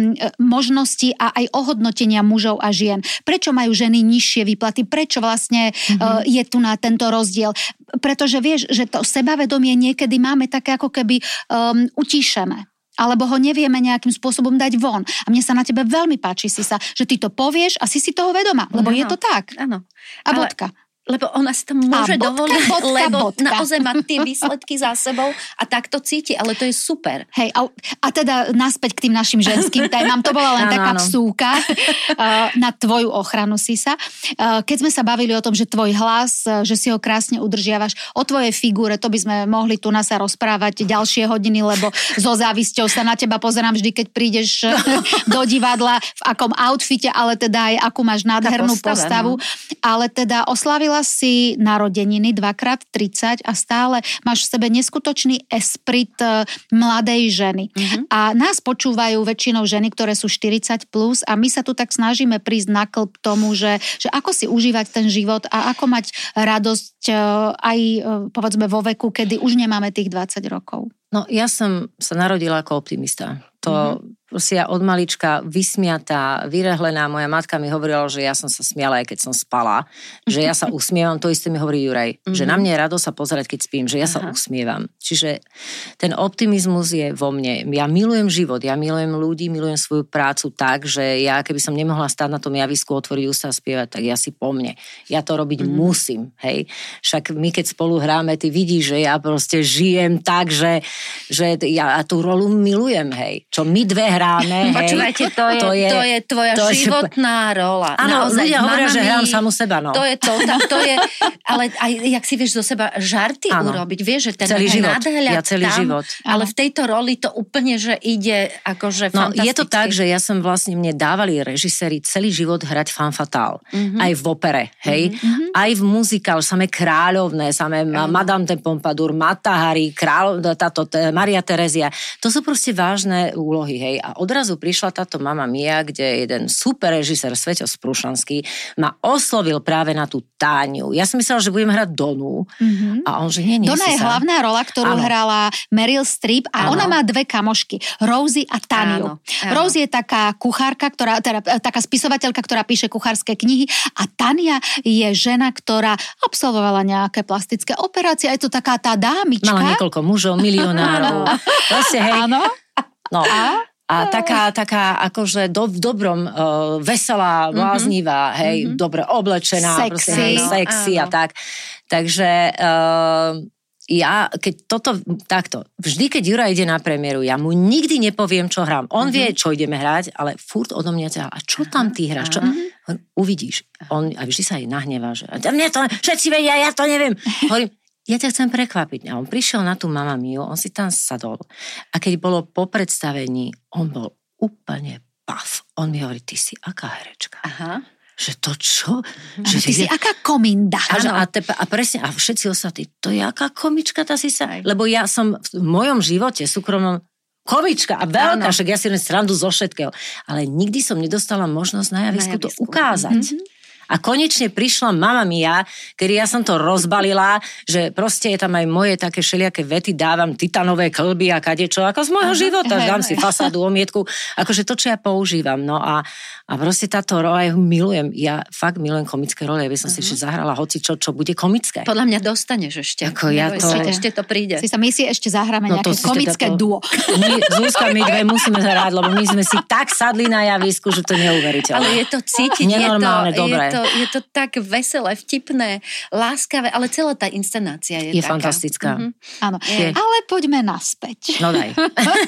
možnosti a aj ohodnotenia mužov a žien. Prečo majú ženy nižšie výplaty? Prečo vlastne je tu na tento rozdiel? Pretože vieš, že to sebavedomie niekedy máme také ako keby utíšené. Alebo ho nevieme nejakým spôsobom dať von. A mne sa na tebe veľmi páči, Sisa, že ty to povieš a si toho vedomá. Lebo je to tak. Áno. A bodka. Lebo ona si to môže dovoliť, lebo naozaj má tie výsledky za sebou a tak to cíti, ale to je super. Hej, a teda naspäť k tým našim ženským témam, to bola len taká vsúka na tvoju ochranu, Sisa. Keď sme sa bavili o tom, že tvoj hlas, že si ho krásne udržiavaš, o tvojej figúre, to by sme mohli tu sa rozprávať ďalšie hodiny, lebo so závisťou sa na teba pozerám vždy, keď prídeš do divadla, v akom outfite, ale teda aj akú máš nádhernú postavu. Ale teda oslavila si narodeniny 2x30 a stále máš v sebe neskutočný esprit mladej ženy. A nás počúvajú väčšinou ženy, ktoré sú 40 plus a my sa tu tak snažíme prísť na klb tomu, že ako si užívať ten život a ako mať radosť aj povedzme vo veku, kedy už nemáme tých 20 rokov. No ja som sa narodila ako optimista. To proste ja od malička vysmiatá, vyrehlená. Moja matka mi hovorila, že ja som sa smiala, aj keď som spala. Že ja sa usmievam, to isté mi hovorí Juraj. Že na mne je rado sa pozerať, keď spím, že ja sa usmievam. Čiže ten optimizmus je vo mne. Ja milujem život, ja milujem ľudí, milujem svoju prácu tak, že ja keby som nemohla stáť na tom javisku, otvoriť ústa a spievať, tak ja si po mne. Ja to robiť musím, hej. Však my keď spolu hráme, ty vidíš, že ja proste žijem tak, že ja tú rolu milujem, hej. Čo my dve hráme, hej. Počúvajte, to je tvoja životná rola. Áno, ľudia hovoria, že hrám samu seba, no. To je, ale aj jak si vieš zo seba žarty urobiť, vieš, že ten celý život. Ja celý život. Ale v tejto roli to úplne, že ide akože fantasticky. Je to tak, že ja som vlastne, mne dávali režiséri celý život hrať fan fatale. Aj v opere, hej. Aj v muzikál, samé kráľovné, samé Madame de Pompadour, Mata Hari, Maria Terezia. To sú proste vážne úlohy, hej. A odrazu prišla táto Mamma Mia, kde jeden super režisér Sveťo Sprušanský ma oslovil práve na tú Táňu. Ja som myslela, že budem hrať Donu. A on, že nie Dona je hlavná rola, ktorú hrala Meryl Streep a ona má dve kamošky, Rosie a Taniu. Rosie je taká kuchárka, taká spisovateľka, ktorá píše kuchárske knihy a Tania je žena, ktorá absolvovala nejaké plastické operácie. Je to taká tá dámička. Mala niekoľko mužov, milionárov. Vlastne, hej. Áno. No. A taká akože v dobrom, veselá, bláznivá, hej, dobre oblečená, sexy a tak. Takže ja, keď takto, vždy, keď Jura ide na premiéru, ja mu nikdy nepoviem, čo hrám. On vie, čo ideme hrať, ale furt odo mňa ťa, a čo tam ty hráš? Čo? Uvidíš. On, a vždy sa aj nahnevá, že mne to všetci vedia, ja to neviem. Hovorím, ja ťa chcem prekvapiť. A on prišiel na tú Mamma Miu, on si tam sadol. A keď bolo po predstavení, on bol úplne paf. On mi hovorí, ty si aká herečka? Aha. Že to čo? Že ty si aká kominda. A presne, a všetci ostatní, to je aká komička tá si sa? Lebo ja som v mojom živote súkromnom komička a veľká, však ja si len srandu zo všetkého. Ale nikdy som nedostala možnosť na javisku to ukázať. A konečne prišla Mamma Mia, kedy ja som to rozbalila, že proste je tam aj moje také všelijaké vety, dávam titanové klby a kadečo, ako z môjho života, dám si fasádu, omietku, akože to, čo ja používam. No a proste táto rola, ja milujem, ja fakt milujem komické role, aby som si ešte zahrala hoci čo bude komické. Podľa mňa dostaneš ešte. Ako ja to... Ešte to príde. My si ešte zahráme nejaké komické duo. Zuzka, my dve musíme hrať, lebo my sme si tak sadli na javisku, že to neuveriteľné. Ale je to cítiť, nenormálne, dobré. Je to tak veselé, vtipné, láskavé, ale celá tá inscenácia je taká. Fantastická. Áno, ale poďme naspäť. No daj.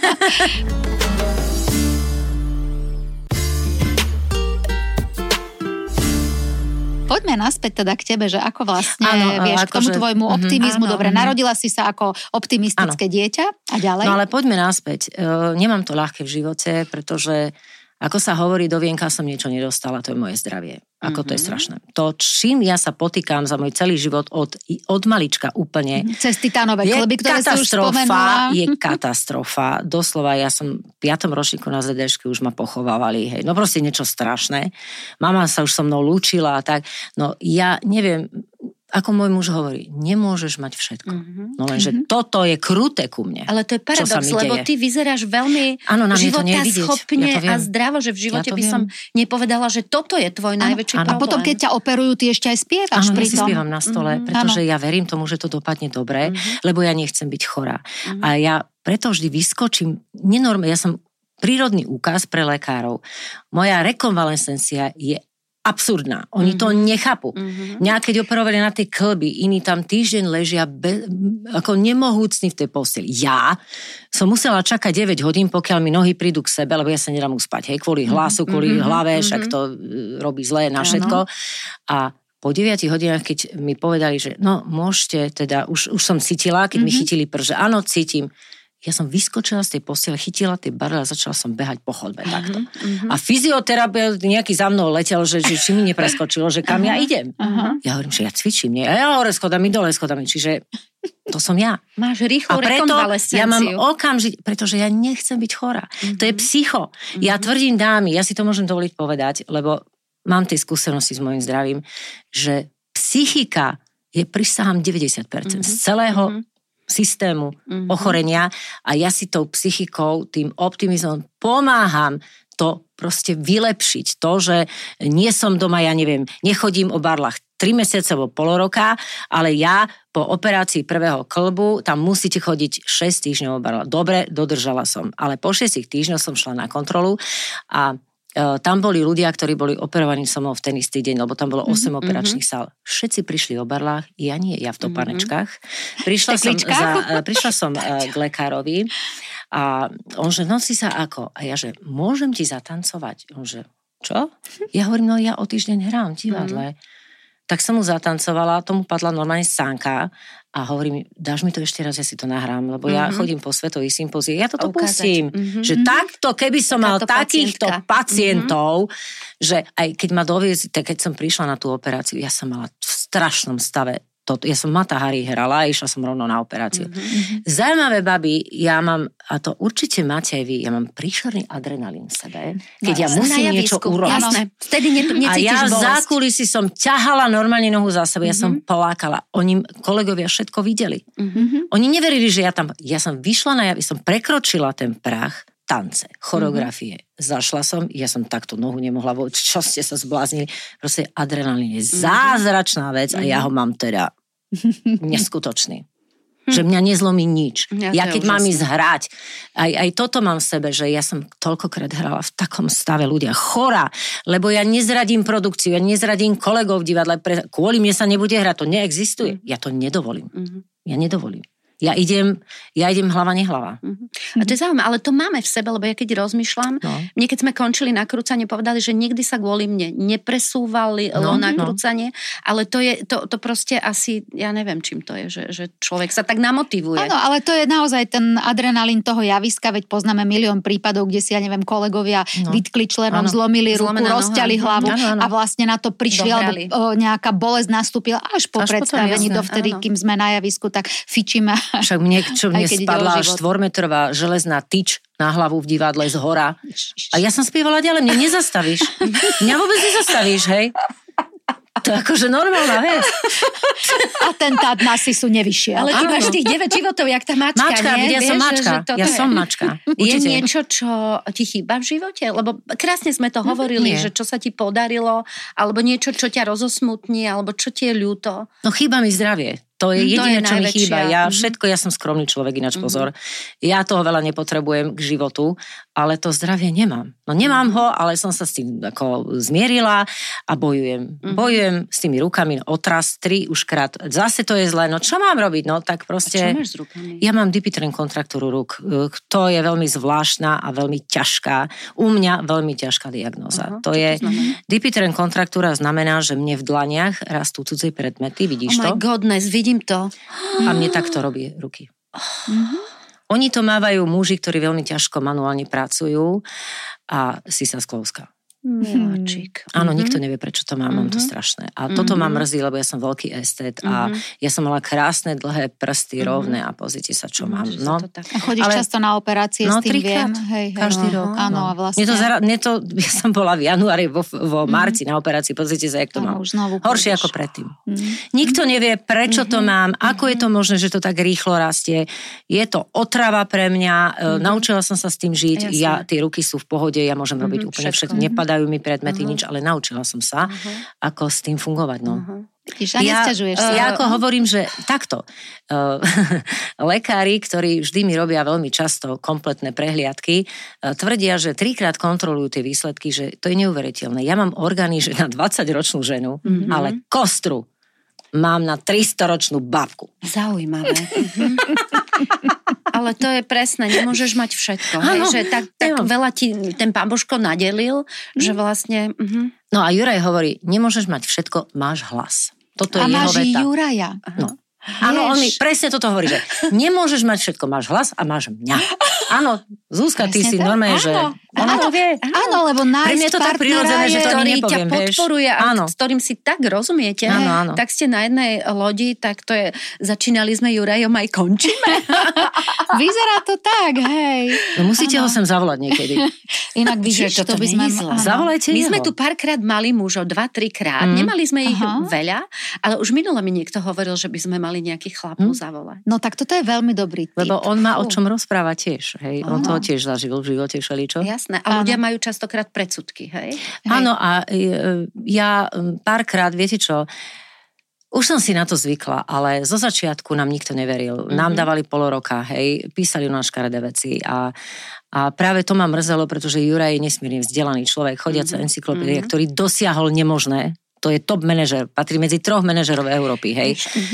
Poďme naspäť teda k tebe, že ako vlastne vieš k tomu tvojmu optimizmu. Dobre, narodila si sa ako optimistické dieťa a ďalej. No ale poďme naspäť. Nemám to ľahké v živote, pretože ako sa hovorí, do vienka som niečo nedostala, to je moje zdravie. Ako to je strašné. To, čím ja sa potýkam za môj celý život od malička úplne. Cez titánové klby, ktoré si už spomenula. Je katastrofa. Doslova, ja som v 5. ročníku na ZDŠke už ma pochovávali. Hej. No proste niečo strašné. Mama sa už so mnou lúčila a tak. No ja neviem... Ako môj muž hovorí, nemôžeš mať všetko. No lenže toto je kruté ku mne. Ale to je paradox, lebo ty vyzeráš veľmi životaschopne a zdravo, že v živote by som nepovedala, že toto je tvoj najväčší problém. A potom, keď ťa operujú, ty ešte aj spievaš pri tom. Ja si spievam na stole, pretože ja verím tomu, že to dopadne dobre, lebo ja nechcem byť chorá. A ja preto vždy vyskočím, ja som prírodný úkaz pre lekárov. Moja rekonvalescencia je absurdná. Oni to nechápu. Mňa keď operovali na tej klby, iní tam týždeň ležia ako nemohúcni v tej posteli. Ja som musela čakať 9 hodín, pokiaľ mi nohy prídu k sebe, lebo ja sa nedám uspať. Hej, kvôli hlasu, kvôli hlave, však to robí zlé na všetko. A po 9 hodinách, keď mi povedali, že no, môžete, teda už som cítila, keď mi chytili prže. Áno, cítim. Ja som vyskočila z tej postele, chytila tie barle a začala som behať po chodbe takto. A fyzioterapeut nejaký za mnou letel, že či mi nepreskočilo, že kam ja idem. Ja hovorím, že ja cvičím, nie? A ja hore schodami, dole schodami, čiže to som ja. Máš rýchlu rekonvalescenciu. Ja mám okamžite, pretože ja nechcem byť chorá. To je psycho. Ja tvrdím dámy, ja si to môžem dovoliť povedať, lebo mám tie skúsenosti s mojím zdravím, že psychika je prisahám 90% z celého systému ochorenia a ja si tou psychikou, tým optimizmom pomáham to proste vylepšiť. To, že nie som doma, ja neviem, nechodím o barlách 3 mesiace alebo pol roka, ale ja po operácii prvého klbu tam musíte chodiť 6 týždňov o barlách. Dobre, dodržala som, ale po 6 týždňoch som šla na kontrolu a tam boli ľudia, ktorí boli operovaní so mnou v ten istý deň, lebo tam bolo 8 operačných sál. Všetci prišli o barlách, ja nie, ja v topánečkách. Prišla som k lekárovi a on že, no si sa ako? A ja že, môžem ti zatancovať? On že, čo? Ja hovorím, no ja o týždeň hrám v divadle. Tak som mu zatancovala, tomu padla normálne sánka a hovorím, dáš mi to ešte raz, ja si to nahrám, lebo ja chodím po svetových sympóziách, ja toto pustím. Že takto, keby som mal takýchto pacientov, že aj keď ma doviezli, keď som prišla na tú operáciu, ja som mala v strašnom stave. Ja som Mata Hari hrala a išla som rovno na operáciu. Zaujímavé baby, ja mám, a to určite máte aj vy, ja mám príšerný adrenalín v sebe, keď ja musím niečo urobiť. Vtedy necítiš a ja bolesť. za kulisy som ťahala normálne nohu za sebou, ja som plakala. Oni, kolegovia, všetko videli. Oni neverili, že ja som vyšla som prekročila ten prach, tance, choreografie. Zašla som, ja som takto nohu nemohla, čo ste sa zbláznili. Proste adrenalín je zázračná vec a ja ho mám teda neskutočný. Že mňa nezlomí nič. Ja keď mám ísť hrať, aj toto mám v sebe, že ja som toľkokrát hrala v takom stave ľudia chorá, lebo ja nezradím produkciu, ja nezradím kolegov v divadle, kvôli mne sa nebude hrať, to neexistuje. Ja to nedovolím. Ja nedovolím. Ja idem hlava, nehlava. A to je zaujímavé, ale to máme v sebe, lebo ja keď rozmýšľam, mne keď sme končili nakrúcanie, povedali, že nikdy sa kvôli mne nepresúvali nakrúcanie, ale to je, to proste asi, ja neviem, čím to je, že človek sa tak namotivuje. Áno, ale to je naozaj ten adrenalín toho javiska, veď poznáme milión prípadov, kde si, ja neviem, kolegovia vytkli členom, zlomili ruku, rozťali hlavu a vlastne na to prišli, alebo nejaká bolesť nastúpila až po predstavení, dovtedy, kým sme na javisku, tak fičíme. Však mne spadla 4-metrová železná tyč na hlavu v divadle z hora. A ja som spievala ďalej, mňa nezastavíš. Mňa vôbec nezastavíš, hej. To je akože normálna vec. Atentát na Sisu nevyšiel. Ale ty máš tých 9 životov, jak tá mačka, mačka, nie? Ja som mačka, ja som mačka. Je niečo, čo ti chýba v živote? Lebo krásne sme to hovorili, že čo sa ti podarilo, alebo niečo, čo ťa rozosmutní, alebo čo ti je ľúto. No chýba mi zdravie. To je jediné, čo mi chýba. Ja som skromný človek, ináč pozor. Ja toho veľa nepotrebujem k životu, ale to zdravie nemám. No nemám ho, ale som sa s tým ako zmierila a bojujem. Bojujem s tými rukami, otras 3 už krát. Zase to je zlé. No čo mám robiť? No tak proste... A čo máš s rukami? Ja mám Dupuytren kontraktúru rúk. To je veľmi zvláštna a veľmi ťažká. U mňa veľmi ťažká diagnóza. To je... Dupuytren kontraktúra znamená, že mne v dlaniach rastú cudzie predmety. Vidíš to? Oh my goodness, vidím to. A mne takto robí ruky. Oni to mávajú muži, ktorí veľmi ťažko manuálne pracujú a Sisa Sklovská. Miláčik. Áno, nikto nevie, prečo to mám to strašné. A toto ma mrzí, lebo ja som veľký estet a ja som mala krásne, dlhé prsty, rovné a pozrite sa, čo mám. No, a chodíš často na operácie, s tým viem. Hej, každý rok. Áno, a vlastne. Ja som bola v januári, vo marci na operácii, pozrite sa, jak to mám. Horšie ako predtým. Nikto nevie, prečo to mám, ako je to možné, že to tak rýchlo rastie. Je to otrava pre mňa, naučila som sa s tým žiť, tie ruky sú v pohode, ja môžem robiť úplne všetko. Dajú mi predmety nič, ale naučila som sa, ako s tým fungovať. No. Ja ako hovorím, že takto. Lekári, ktorí vždy mi robia veľmi často kompletné prehliadky, tvrdia, že 3-krát kontrolujú tie výsledky, že to je neuveriteľné. Ja mám orgány, že na 20-ročnú ženu, ale kostru mám na 300-ročnú babku. Zaujímavé. Ale to je presné, nemôžeš mať všetko. Hej? Že tak veľa ti ten Pán Božko nadelil, že vlastne... No a Juraj hovorí, nemôžeš mať všetko, máš hlas. Toto je jeho veta. A máš Juraja. No. Áno, on mi presne toto hovorí, že nemôžeš mať všetko, máš hlas a máš mňa. Áno, Zuzka, ty si normálne, že ona to vie. Áno, lebo nájsť to tak prirodzené, že to ani nepoviem, ťa podporuje a s ktorým si tak rozumiete, tak ste na jednej lodi, tak to je, začínali sme Jurajom aj končíme. Vyzerá to tak, hej. No musíte ho sem zavolať niekedy. Inak vidíš, to by sme... Zavolajte My sme tu párkrát mali mužov, 2-3 krát. Nemali sme ich veľa, ale už minule mi niekto hovoril, že by sme mali nejakých chlapov zavolať. No tak toto je veľmi dobrý tip. Lebo on má o čom rozprávať tiež, hej. On toho tiež zažil v živote všeličo. Jasné. A ľudia majú častokrát predsudky, hej? Áno, a ja párkrát, viete čo, už som si na to zvykla, ale zo začiatku nám nikto neveril. Nám dávali pol roka, hej, písali u nás škaredé veci a práve to ma mrzelo, pretože Juraj je nesmierne vzdelaný človek, chodiaca encyklopédia, ktorý dosiahol nemožné. To je top manažer, patrí medzi 3 manažerov Európy, hej.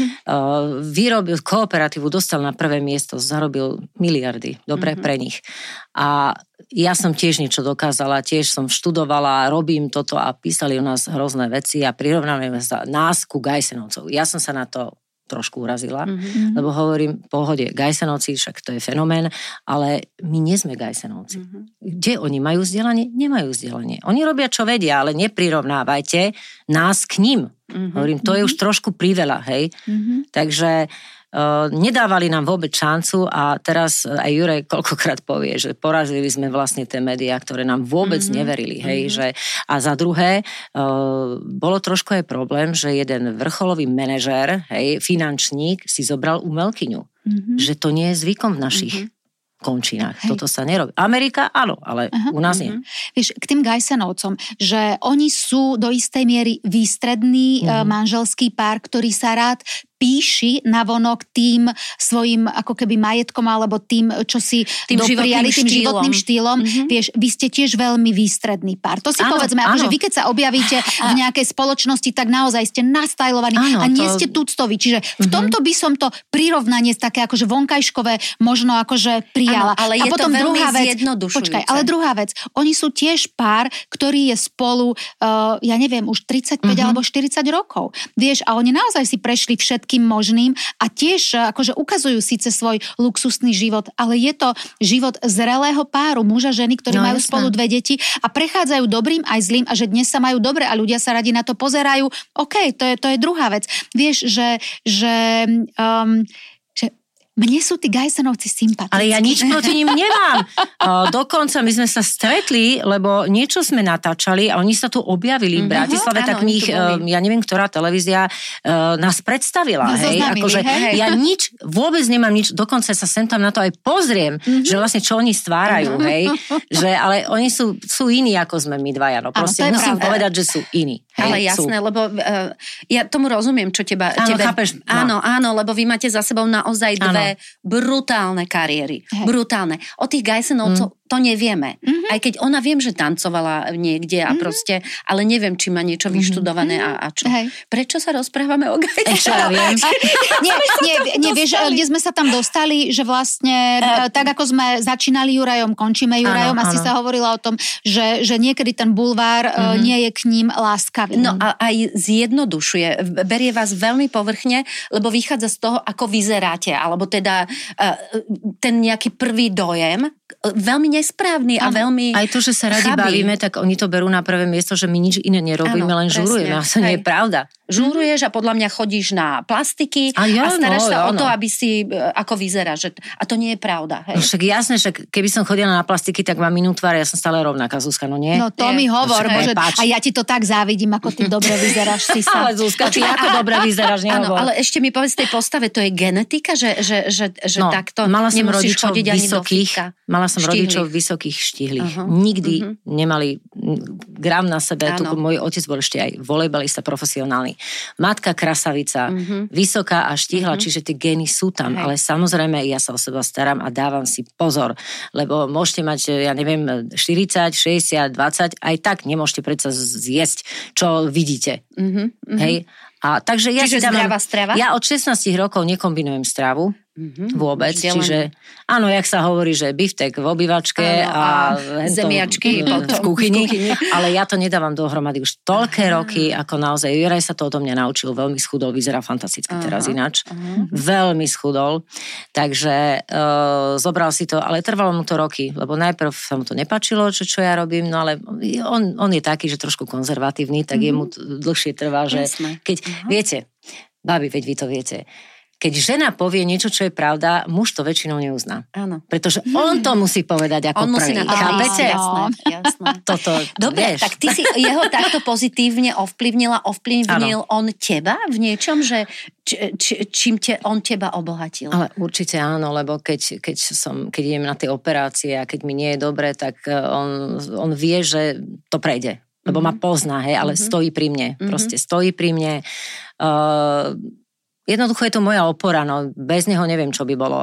Vyrobil kooperatívu, dostal na prvé miesto, zarobil miliardy, dobre, pre nich. A ja som tiež niečo dokázala, tiež som študovala, robím toto a písali u nás hrozné veci a prirovnávame sa nás ku Gajsenovcov. Ja som sa na to trošku urazila, lebo hovorím, pohode, Gajsenovci, však to je fenomén, ale my nie sme Gajsenovci. Kde oni majú vzdelanie? Nemajú vzdelanie. Oni robia, čo vedia, ale neprirovnávajte nás k ním. Hovorím, to je už trošku priveľa, hej? Takže nedávali nám vôbec šancu a teraz aj Juraj koľkokrát povie, že porazili sme vlastne tie médiá, ktoré nám vôbec neverili, hej, že a za druhé bolo trošku aj problém, že jeden vrcholový manažér, hej, finančník si zobral umelkyňu, že to nie je zvykom v našich končinách. Hej. Toto sa nerobí. Amerika, áno, ale u nás nie. Vieš, k tým Gajsenovcom, že oni sú do istej miery výstredný manželský pár, ktorý sa rád píši navonok tým svojim ako keby majetkom alebo tým, čo si dopriali, tým životným štýlom. Vieš, vy ste tiež veľmi výstredný pár. To si povedzme, akože vy keď sa objavíte v nejakej spoločnosti, tak naozaj ste nastajlovaní a nie ste tuctoví. Čiže v tomto by som to prirovnanie také akože vonkajškové možno akože prijala. Ale a potom druhá vec, zjednodušujúce. ale druhá vec, oni sú tiež pár, ktorý je spolu, ja neviem, už 35 alebo 40 rokov. Vieš, a oni naozaj si prešli všetkým možným a tiež akože ukazujú síce svoj luxusný život, ale je to život zrelého páru, muža, ženy, ktorí majú spolu 2 deti a prechádzajú dobrým aj zlým a že dnes sa majú dobre a ľudia sa radi na to pozerajú. OK, to je druhá vec. Vieš, že Mne sú tí Gajsenovci sympatickí. Ale ja nič proti ním nemám. Dokonca my sme sa stretli, lebo niečo sme natáčali a oni sa tu objavili v Bratislave, tak mi ich, ja neviem, ktorá televízia nás predstavila. Akože ja nič, vôbec nemám nič, dokonca sa sem tam na to aj pozriem, že vlastne čo oni stvárajú, hej. Že, ale oni sú iní, ako sme my dvaja. No proste musím povedať, že sú iní. Ale jasné, lebo ja tomu rozumiem, čo teba... chápeš. Áno, lebo vy máte za sebou naozaj dve brutálne kariéry. Brutálne. O tých Gajsenovcov to nevieme. Aj keď ona viem, že tancovala niekde a proste, ale neviem, či má niečo vyštudované a čo. Prečo sa rozprávame o Gajsenovi? Nie, vieš, kde sme sa tam dostali, že vlastne tak, ako sme začínali Jurajom, končíme Jurajom, asi sa hovorila o tom, že niekedy ten bulvár nie je k ním láskavý. No a aj zjednodušuje. Berie vás veľmi povrchne, lebo vychádza z toho, ako vyzeráte, alebo teda ten nejaký prvý dojem, veľmi nesprávny a veľmi aj to, že sa radi bavíme, tak oni to berú na prvé miesto, že my nič iné nerobíme, len žurujeme. A to nie je pravda. Žuruješ a podľa mňa chodíš na plastiky a staráš sa o to, aby si ako vyzeráš. A to nie je pravda. Hej. No však jasné, že keby som chodila na plastiky, tak mám inú tvár, ja som stále rovnaká, Zuzka, no nie? No to mi hovor, bože, a ja ti to tak závidím, ako ty dobre vyzeráš, si sa. Ale Zuzka, ty ako dobre vyzeráš, nehovor. Ale ešte mi povedz tej postave, to je genetika, že takto nemusíš chodiť ani do fíka. Mala som rodičov vysokých štihlých. Nikdy nemali gram na sebe. Môj otec bol ešte aj volejbalista profesionálny. Matka krasavica, vysoká a štihla, čiže tie gény sú tam. Ale samozrejme, ja sa o seba starám a dávam si pozor. Lebo môžete mať, ja neviem, 40, 60, 20, aj tak nemôžete predsa zjesť, čo vidíte. Hej? A takže čiže zdravá strava? Ja od 16 rokov nekombinujem stravu. Vôbec, čiže áno, jak sa hovorí, že biftek v obývačke a zemiačky v kuchyni, ale ja to nedávam dohromady už toľké roky, ako naozaj Juraj sa to odo mňa naučil, veľmi schudol, vyzerá fantasticky teraz ináč, veľmi schudol, takže zobral si to, ale trvalo mu to roky, lebo najprv sa mu to nepáčilo, čo ja robím, no ale on je taký, že trošku konzervatívny, tak jemu dlhšie trvá, že keď, viete, babi, veď vy to viete, keď žena povie niečo, čo je pravda, muž to väčšinou neuzná. Áno. Pretože on to musí povedať ako prvý. Chápete? Jasné. Dobre, vieš. tak ty si jeho takto pozitívne ovplyvnil on teba v niečom, že čím on teba obohatil? Ale určite áno, lebo keď idem na tie operácie a keď mi nie je dobre, tak on vie, že to prejde. Lebo ma pozná, hej, ale stojí pri mne. Proste stojí pri mne. Jednoducho je to moja opora, no bez neho neviem, čo by bolo,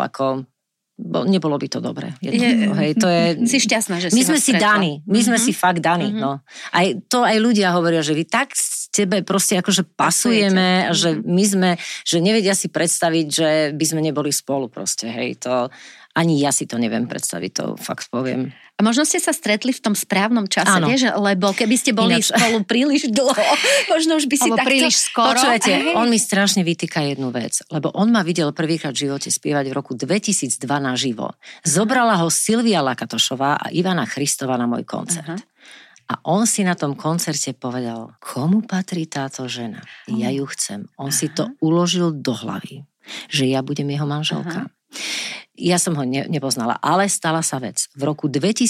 nebolo by to dobre. Hej, to je... Si šťastná, že si my sme si daní, my sme si fakt daní, no. Aj ľudia hovoria, že vy tak s tebe proste akože pasujeme, že my sme, že nevedia si predstaviť, že by sme neboli spolu proste, hej, to... Ani ja si to neviem predstaviť, to fakt poviem. A možno ste sa stretli v tom správnom čase, vieš? Lebo keby ste boli spolu príliš dlho, možno už by si takto... príliš skoro. Počujete, on mi strašne vytýka jednu vec, lebo on ma videl prvýkrát v živote spievať v roku 2002 naživo. Zobrala ho Silvia Lakatošová a Ivana Christová na môj koncert. A on si na tom koncerte povedal, komu patrí táto žena? Ja ju chcem. On si to uložil do hlavy, že ja budem jeho manželka. Ja som ho nepoznala, ale stala sa vec. V roku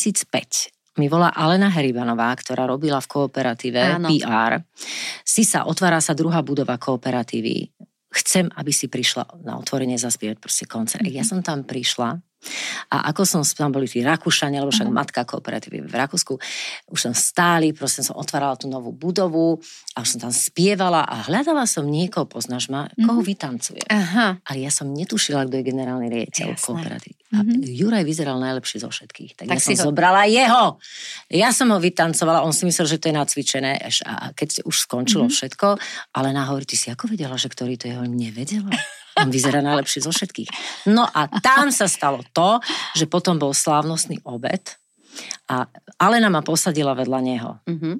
2005 mi volá Alena Heribanová, ktorá robila v kooperatíve PR. Otvára sa druhá budova kooperatívy. Chcem, aby si prišla na otvorenie zaspievať proste koncert. Ja som tam prišla a ako tam boli tí Rakúšania, lebo však matka kooperatívy v Rakúsku, už tam stáli, proste som otvárala tú novú budovu a už som tam spievala a hľadala som niekoho, poznáš ma, koho vytancuje. Ale ja som netušila, kto je generálny riaditeľ kooperatívy. A Juraj vyzeral najlepšie zo všetkých. Tak ja som zobrala jeho. Ja som ho vytancovala, on si myslel, že to je nacvičené. A keď už skončilo všetko, ale hovorí, ty si ako vedela, že ktorý to jeho nevedela? On vyzerá najlepšie zo všetkých. No a tam sa stalo to, že potom bol slávnostný obed a Alena ma posadila vedľa neho.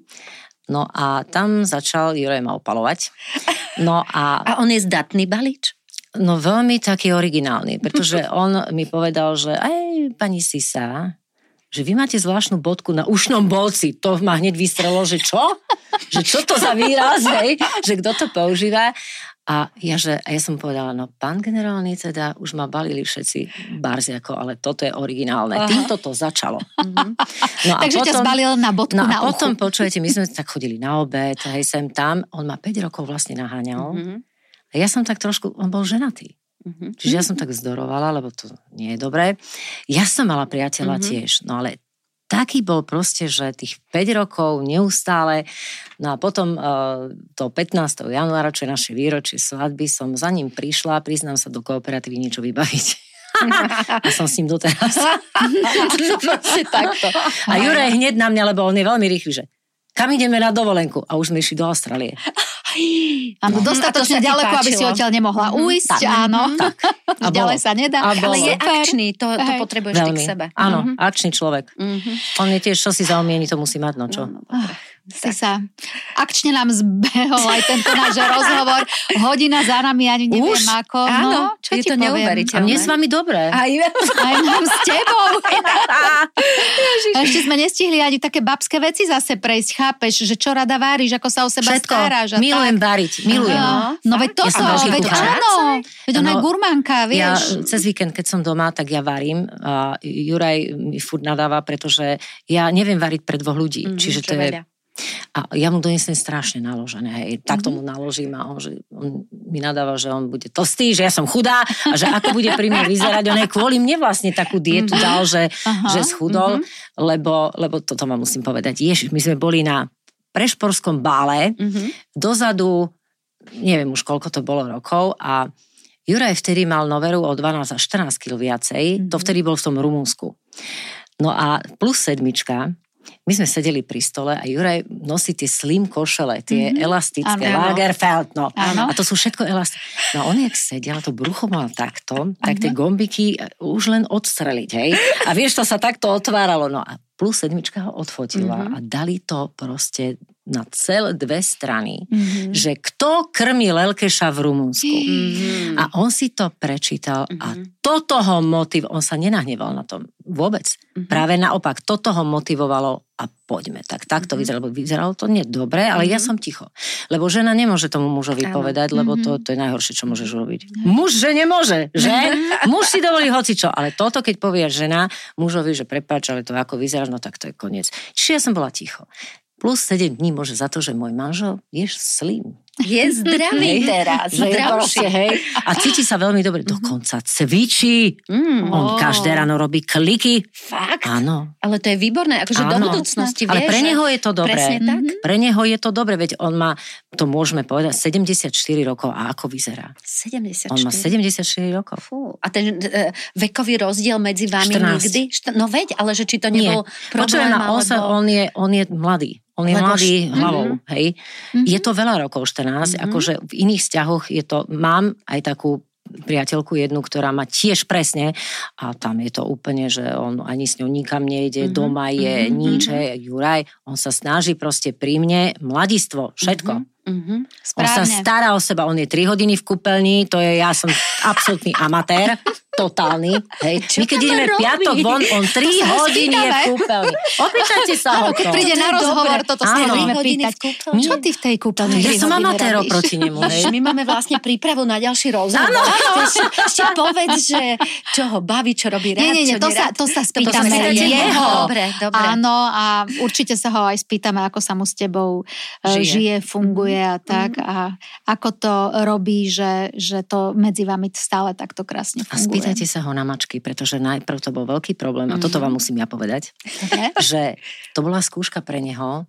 No a tam začal Juraj ma opalovať. No a on je zdatný balíč? No veľmi taký originálny, pretože on mi povedal, že aj pani Sisa, že vy máte zvláštnu bodku na ušnom bolci. To ma hneď vystrelo, že čo? Že čo to za výraz, hej? Že kto to používa? A ja som povedala, no pán generálny, teda už ma balili všetci barziako, ale toto je originálne. Týmto to začalo. No takže potom, ťa zbalil na bodku na uchu. No a potom, počujete, my sme tak chodili na obed, hej, sem tam, on ma 5 rokov vlastne naháňal. A ja som tak trošku, on bol ženatý. Čiže ja som tak vzdorovala, lebo to nie je dobré. Ja som mala priateľa tiež, no ale taký bol proste, že tých 5 rokov neustále. No a potom to 15. januára, čo je naše výročie svadby, som za ním prišla, priznám sa do kooperatívy niečo vybaviť. A som s ním doteraz. Takto. A Juraj hneď na mňa, lebo on je veľmi rýchly, že kam ideme na dovolenku? A už sme išli do Austrálie. Áno, dostatočne ďaleko, aby si odtiaľ nemohla uísť, áno. Tak. A ďalej sa nedá. Ale je akčný, to potrebuješ ty k sebe. Áno, akčný človek. On je tiež, čo si zaumieni, to musí mať, no čo. Si sa akčne nám zbehol aj tento náš rozhovor. Hodina za nami, ani neviem ako. Áno, čo ti poviem? A mne s vami dobre. Aj nám s tebou. A ešte sme nestihli ani také babské veci zase prejsť, chápeš, že čo rada váriš, ako sa o seba staráš. Milujem variť, milujem. No veď to som, veď áno. Veď ona je gurmánka, vieš. Ja cez víkend, keď som doma, tak ja varím. A Juraj mi furt nadáva, pretože ja neviem variť pre 2 ľudí. Čiže to je... A ja mu donesem strašne naložené, hej. Tak tomu naložím a on mi nadáva, že on bude tlstý, že ja som chudá a že ako bude pri mne vyzerať. On aj kvôli mne vlastne takú dietu dal, že schudol, lebo toto vám musím povedať. Ježiš, my sme boli na prešporskom bále, dozadu, neviem už koľko to bolo rokov a Juraj vtedy mal Noveru o 12 až 14 kg viacej, to vtedy bol v tom Rumunsku. No a plus 7, my sme sedeli pri stole a Juraj nosí tie slim košele, tie elastické, Lagerfeld, no. A to sú všetko elastické. No on jak sedel, to brucho mal takto, tak tie gombiky už len odstreliť, hej. A vieš, to sa takto otváralo, no a plus 7 ho odfotila a dali to proste na celé 2 strany, že kto krmí lelkeša v Rumunsku. A on si to prečítal a toto ho on sa nenahneval na tom vôbec. Práve naopak, toto ho motivovalo a poďme. Tak to vyzeralo. Vyzeralo to nie dobre, ale ja som ticho. Lebo žena nemôže tomu mužovi povedať, lebo to je najhoršie, čo môžeš robiť. Muž, že nemôže, že? Muž si dovolí hocičo, ale toto, keď povie žena mužovi, že prepáč, ale to ako vyzeráš, no tak to je koniec. Čiže ja som bola ticho. Plus 7 dní môže za to, že môj manžel je slim. Je zdravý teraz. Zdravšie, hej. A cíti sa veľmi dobre. Dokonca cvičí. On každé ráno robí kliky. Fakt? Áno. Ale to je výborné, akože do budúcnosti, vieš. Ale pre neho je to dobré. Presne tak. Pre neho je to dobré, veď on má, to môžeme povedať, 74 rokov a ako vyzerá? 74. On má 74 rokov. Fú. A ten vekový rozdiel medzi vami 14. nikdy? No veď, ale že či to nebol problém, on je mladý. On je mladý hlavou, hej. Je to veľa rokov, 14, akože v iných vzťahoch je to, mám aj takú priateľku jednu, ktorá má tiež presne a tam je to úplne, že on ani s ňou nikam nejde, doma je nič, Juraj, on sa snaží proste pri mne, mladistvo, všetko. On sa stará o seba, on je 3 hodiny v kúpeľni, to je, ja som absolútny amatér, totálny. Hej. My keď ideme piatok von, on 3 hodiny je v kúpeľni. Opýtajte sa ho to. Keď príde na rozhovor, toto sa budeme pýtať. Čo ty v tej kúpeľni? Ja som amatéro proti nemu. My máme vlastne prípravu na ďalší rozhovor. Ešte povedz, že čo ho baví, čo robí rád, nie, to sa spýtame jeho. Dobre. Áno, a určite sa ho aj spýtame, ako sa mu s tebou žije, funguje a tak. A ako to robí, že to medzi vami stále takto krásne funguje. Spýtajte sa ho na mačky, pretože najprv to bol veľký problém a toto vám musím ja povedať, že to bola skúška pre neho.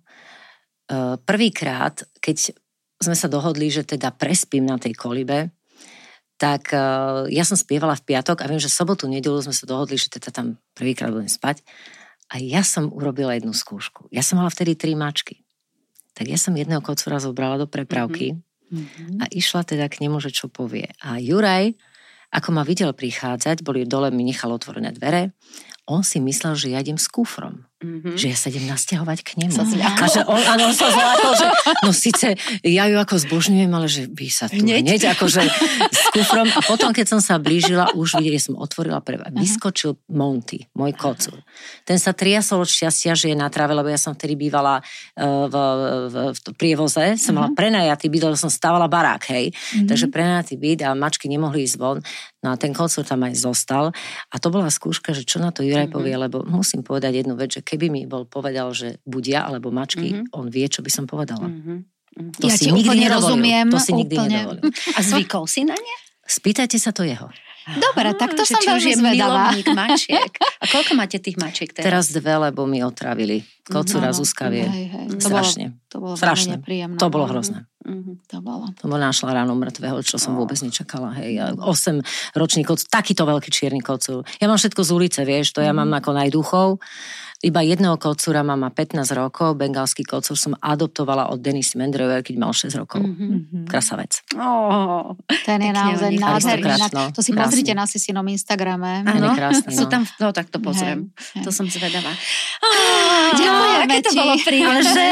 Prvýkrát, keď sme sa dohodli, že teda prespím na tej kolibe, tak ja som spievala v piatok a viem, že sobotu, nedeľu sme sa dohodli, že teda tam prvýkrát budem spať a ja som urobila jednu skúšku. Ja som mala vtedy 3 mačky. Tak ja som jedného kocúra zobrala do prepravky a išla teda k nemu, že čo povie. A Juraj, ako ma videl prichádzať, boli dole, mi nechal otvorené dvere, on si myslel, že ja idem s kufrom. Že ja sa idem nasťahovať k nemu. A že on sa zlákol, že no síce ja ju ako zbožňujem, ale že by sa tu hneď akože s kufrom. A potom, keď som sa blížila, už videli, som otvorila vyskočil Monty, môj kocúr. Ten sa triasol od šťastia, že je na tráve, lebo ja som vtedy bývala v prievoze, som mala prenajatý byt, lebo som stávala barák, hej. Takže prenajatý byt a mačky nemohli ísť von. No a ten kocúr tam aj zostal. A to bola skúška, že čo na to Juraj povie, lebo musím povedať jednu vec, že keby mi bol povedal, že buď ja alebo mačky, on vie, čo by som povedala. To ja si ti úplne nedovolil. rozumiem. To si nikdy nedovolil. A zvykol si na ne? Spýtajte sa to jeho. Dobre, tak to som veľmi Že zvedavá. milovník mačiek. A koľko máte tých mačiek teraz? Teraz 2, lebo mi otravili. Kocúra Zuzka vie. Strašne. To bolo strašne. Nepríjemné. To bolo hrozné. To bolo. To bolo našla ráno mŕtvého, čo som vôbec nečakala. Hej. 8-ročný kocúr, takýto veľký čierny kocúr. Ja mám všetko z ulice, vieš, to ja mám ako najduchov. Iba jedného kocúra mám 15 rokov, bengalský kocúr som adoptovala od Denisy Mendrejovej, keď mal 6 rokov. Krasavec. Ten je naozaj nádherný. No, to si pozrite na Sisinom Instagrame. Áno, krásny. Sú tam, no tak to pozriem. To som zvedavá. Ďakujeme aké to ti. bolo príjemné.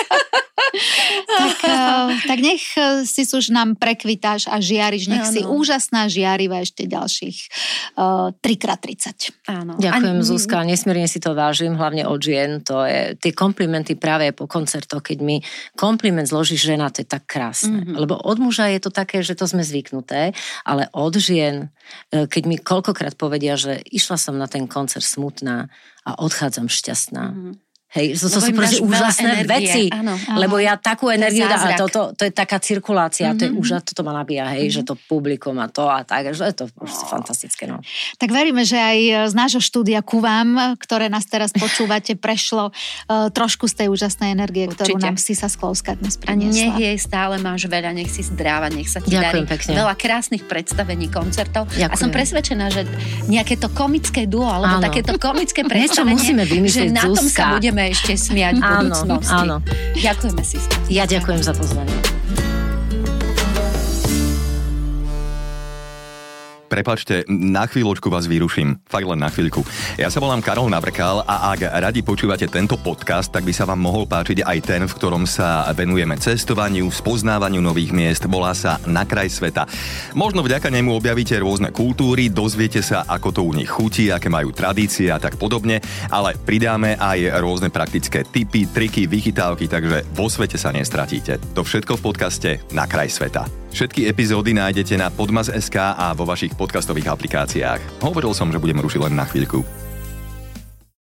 Tak nech si už nám prekvitáš a žiariš. Nech si úžasná, žiarivá ešte ďalších 3x30. Áno. Ďakujem, Zuzka, nesmierne si to vážim, hlavne od žien. To je, tie komplimenty práve po koncertoch, keď mi kompliment zloží žena, to je tak krásne. Lebo od muža je to také, že to sme zvyknuté, ale od žien, keď mi koľkokrát povedia, že išla som na ten koncert smutná a odchádzam šťastná. Hej, to sú proste úžasné veci, lebo ja takú energiu dám, a to je taká cirkulácia, to je úžasné, toto ma nabíja, hej, že to publikum a to a tak, že je to proste fantastické, no. Tak veríme, že aj z nášho štúdia ku vám, ktoré nás teraz počúvate, prešlo trošku z tej úžasnej energie, ktorú nám Sisa Sklovská dnes priniesla. A nech jej stále máš veľa, nech si zdráva, nech sa ti darí. Veľa krásnych predstavení, koncertov. Ďakujem. A som presvedčená, že nejaké to komické duo, alebo takéto komické predstavenie, že na tom sa budeme ešte smiať v budúcnosti. Áno. Ďakujeme si. Ja ďakujem za pozvanie. Prepáčte, na chvíľočku vás vyruším. Fakt len na chvíľku. Ja sa volám Karol Navrkal a ak radi počúvate tento podcast, tak by sa vám mohol páčiť aj ten, v ktorom sa venujeme cestovaniu, spoznávaniu nových miest. Volá sa Na kraj sveta. Možno vďaka nemu objavíte rôzne kultúry, dozviete sa, ako to u nich chutí, aké majú tradície a tak podobne, ale pridáme aj rôzne praktické tipy, triky, vychytávky, takže vo svete sa nestratíte. To všetko v podcaste Na kraj sveta. Všetky epizódy nájdete na podmas.sk a vo vašich podcastových aplikáciách. Hovoril som, že budem rušiť len na chvíľku.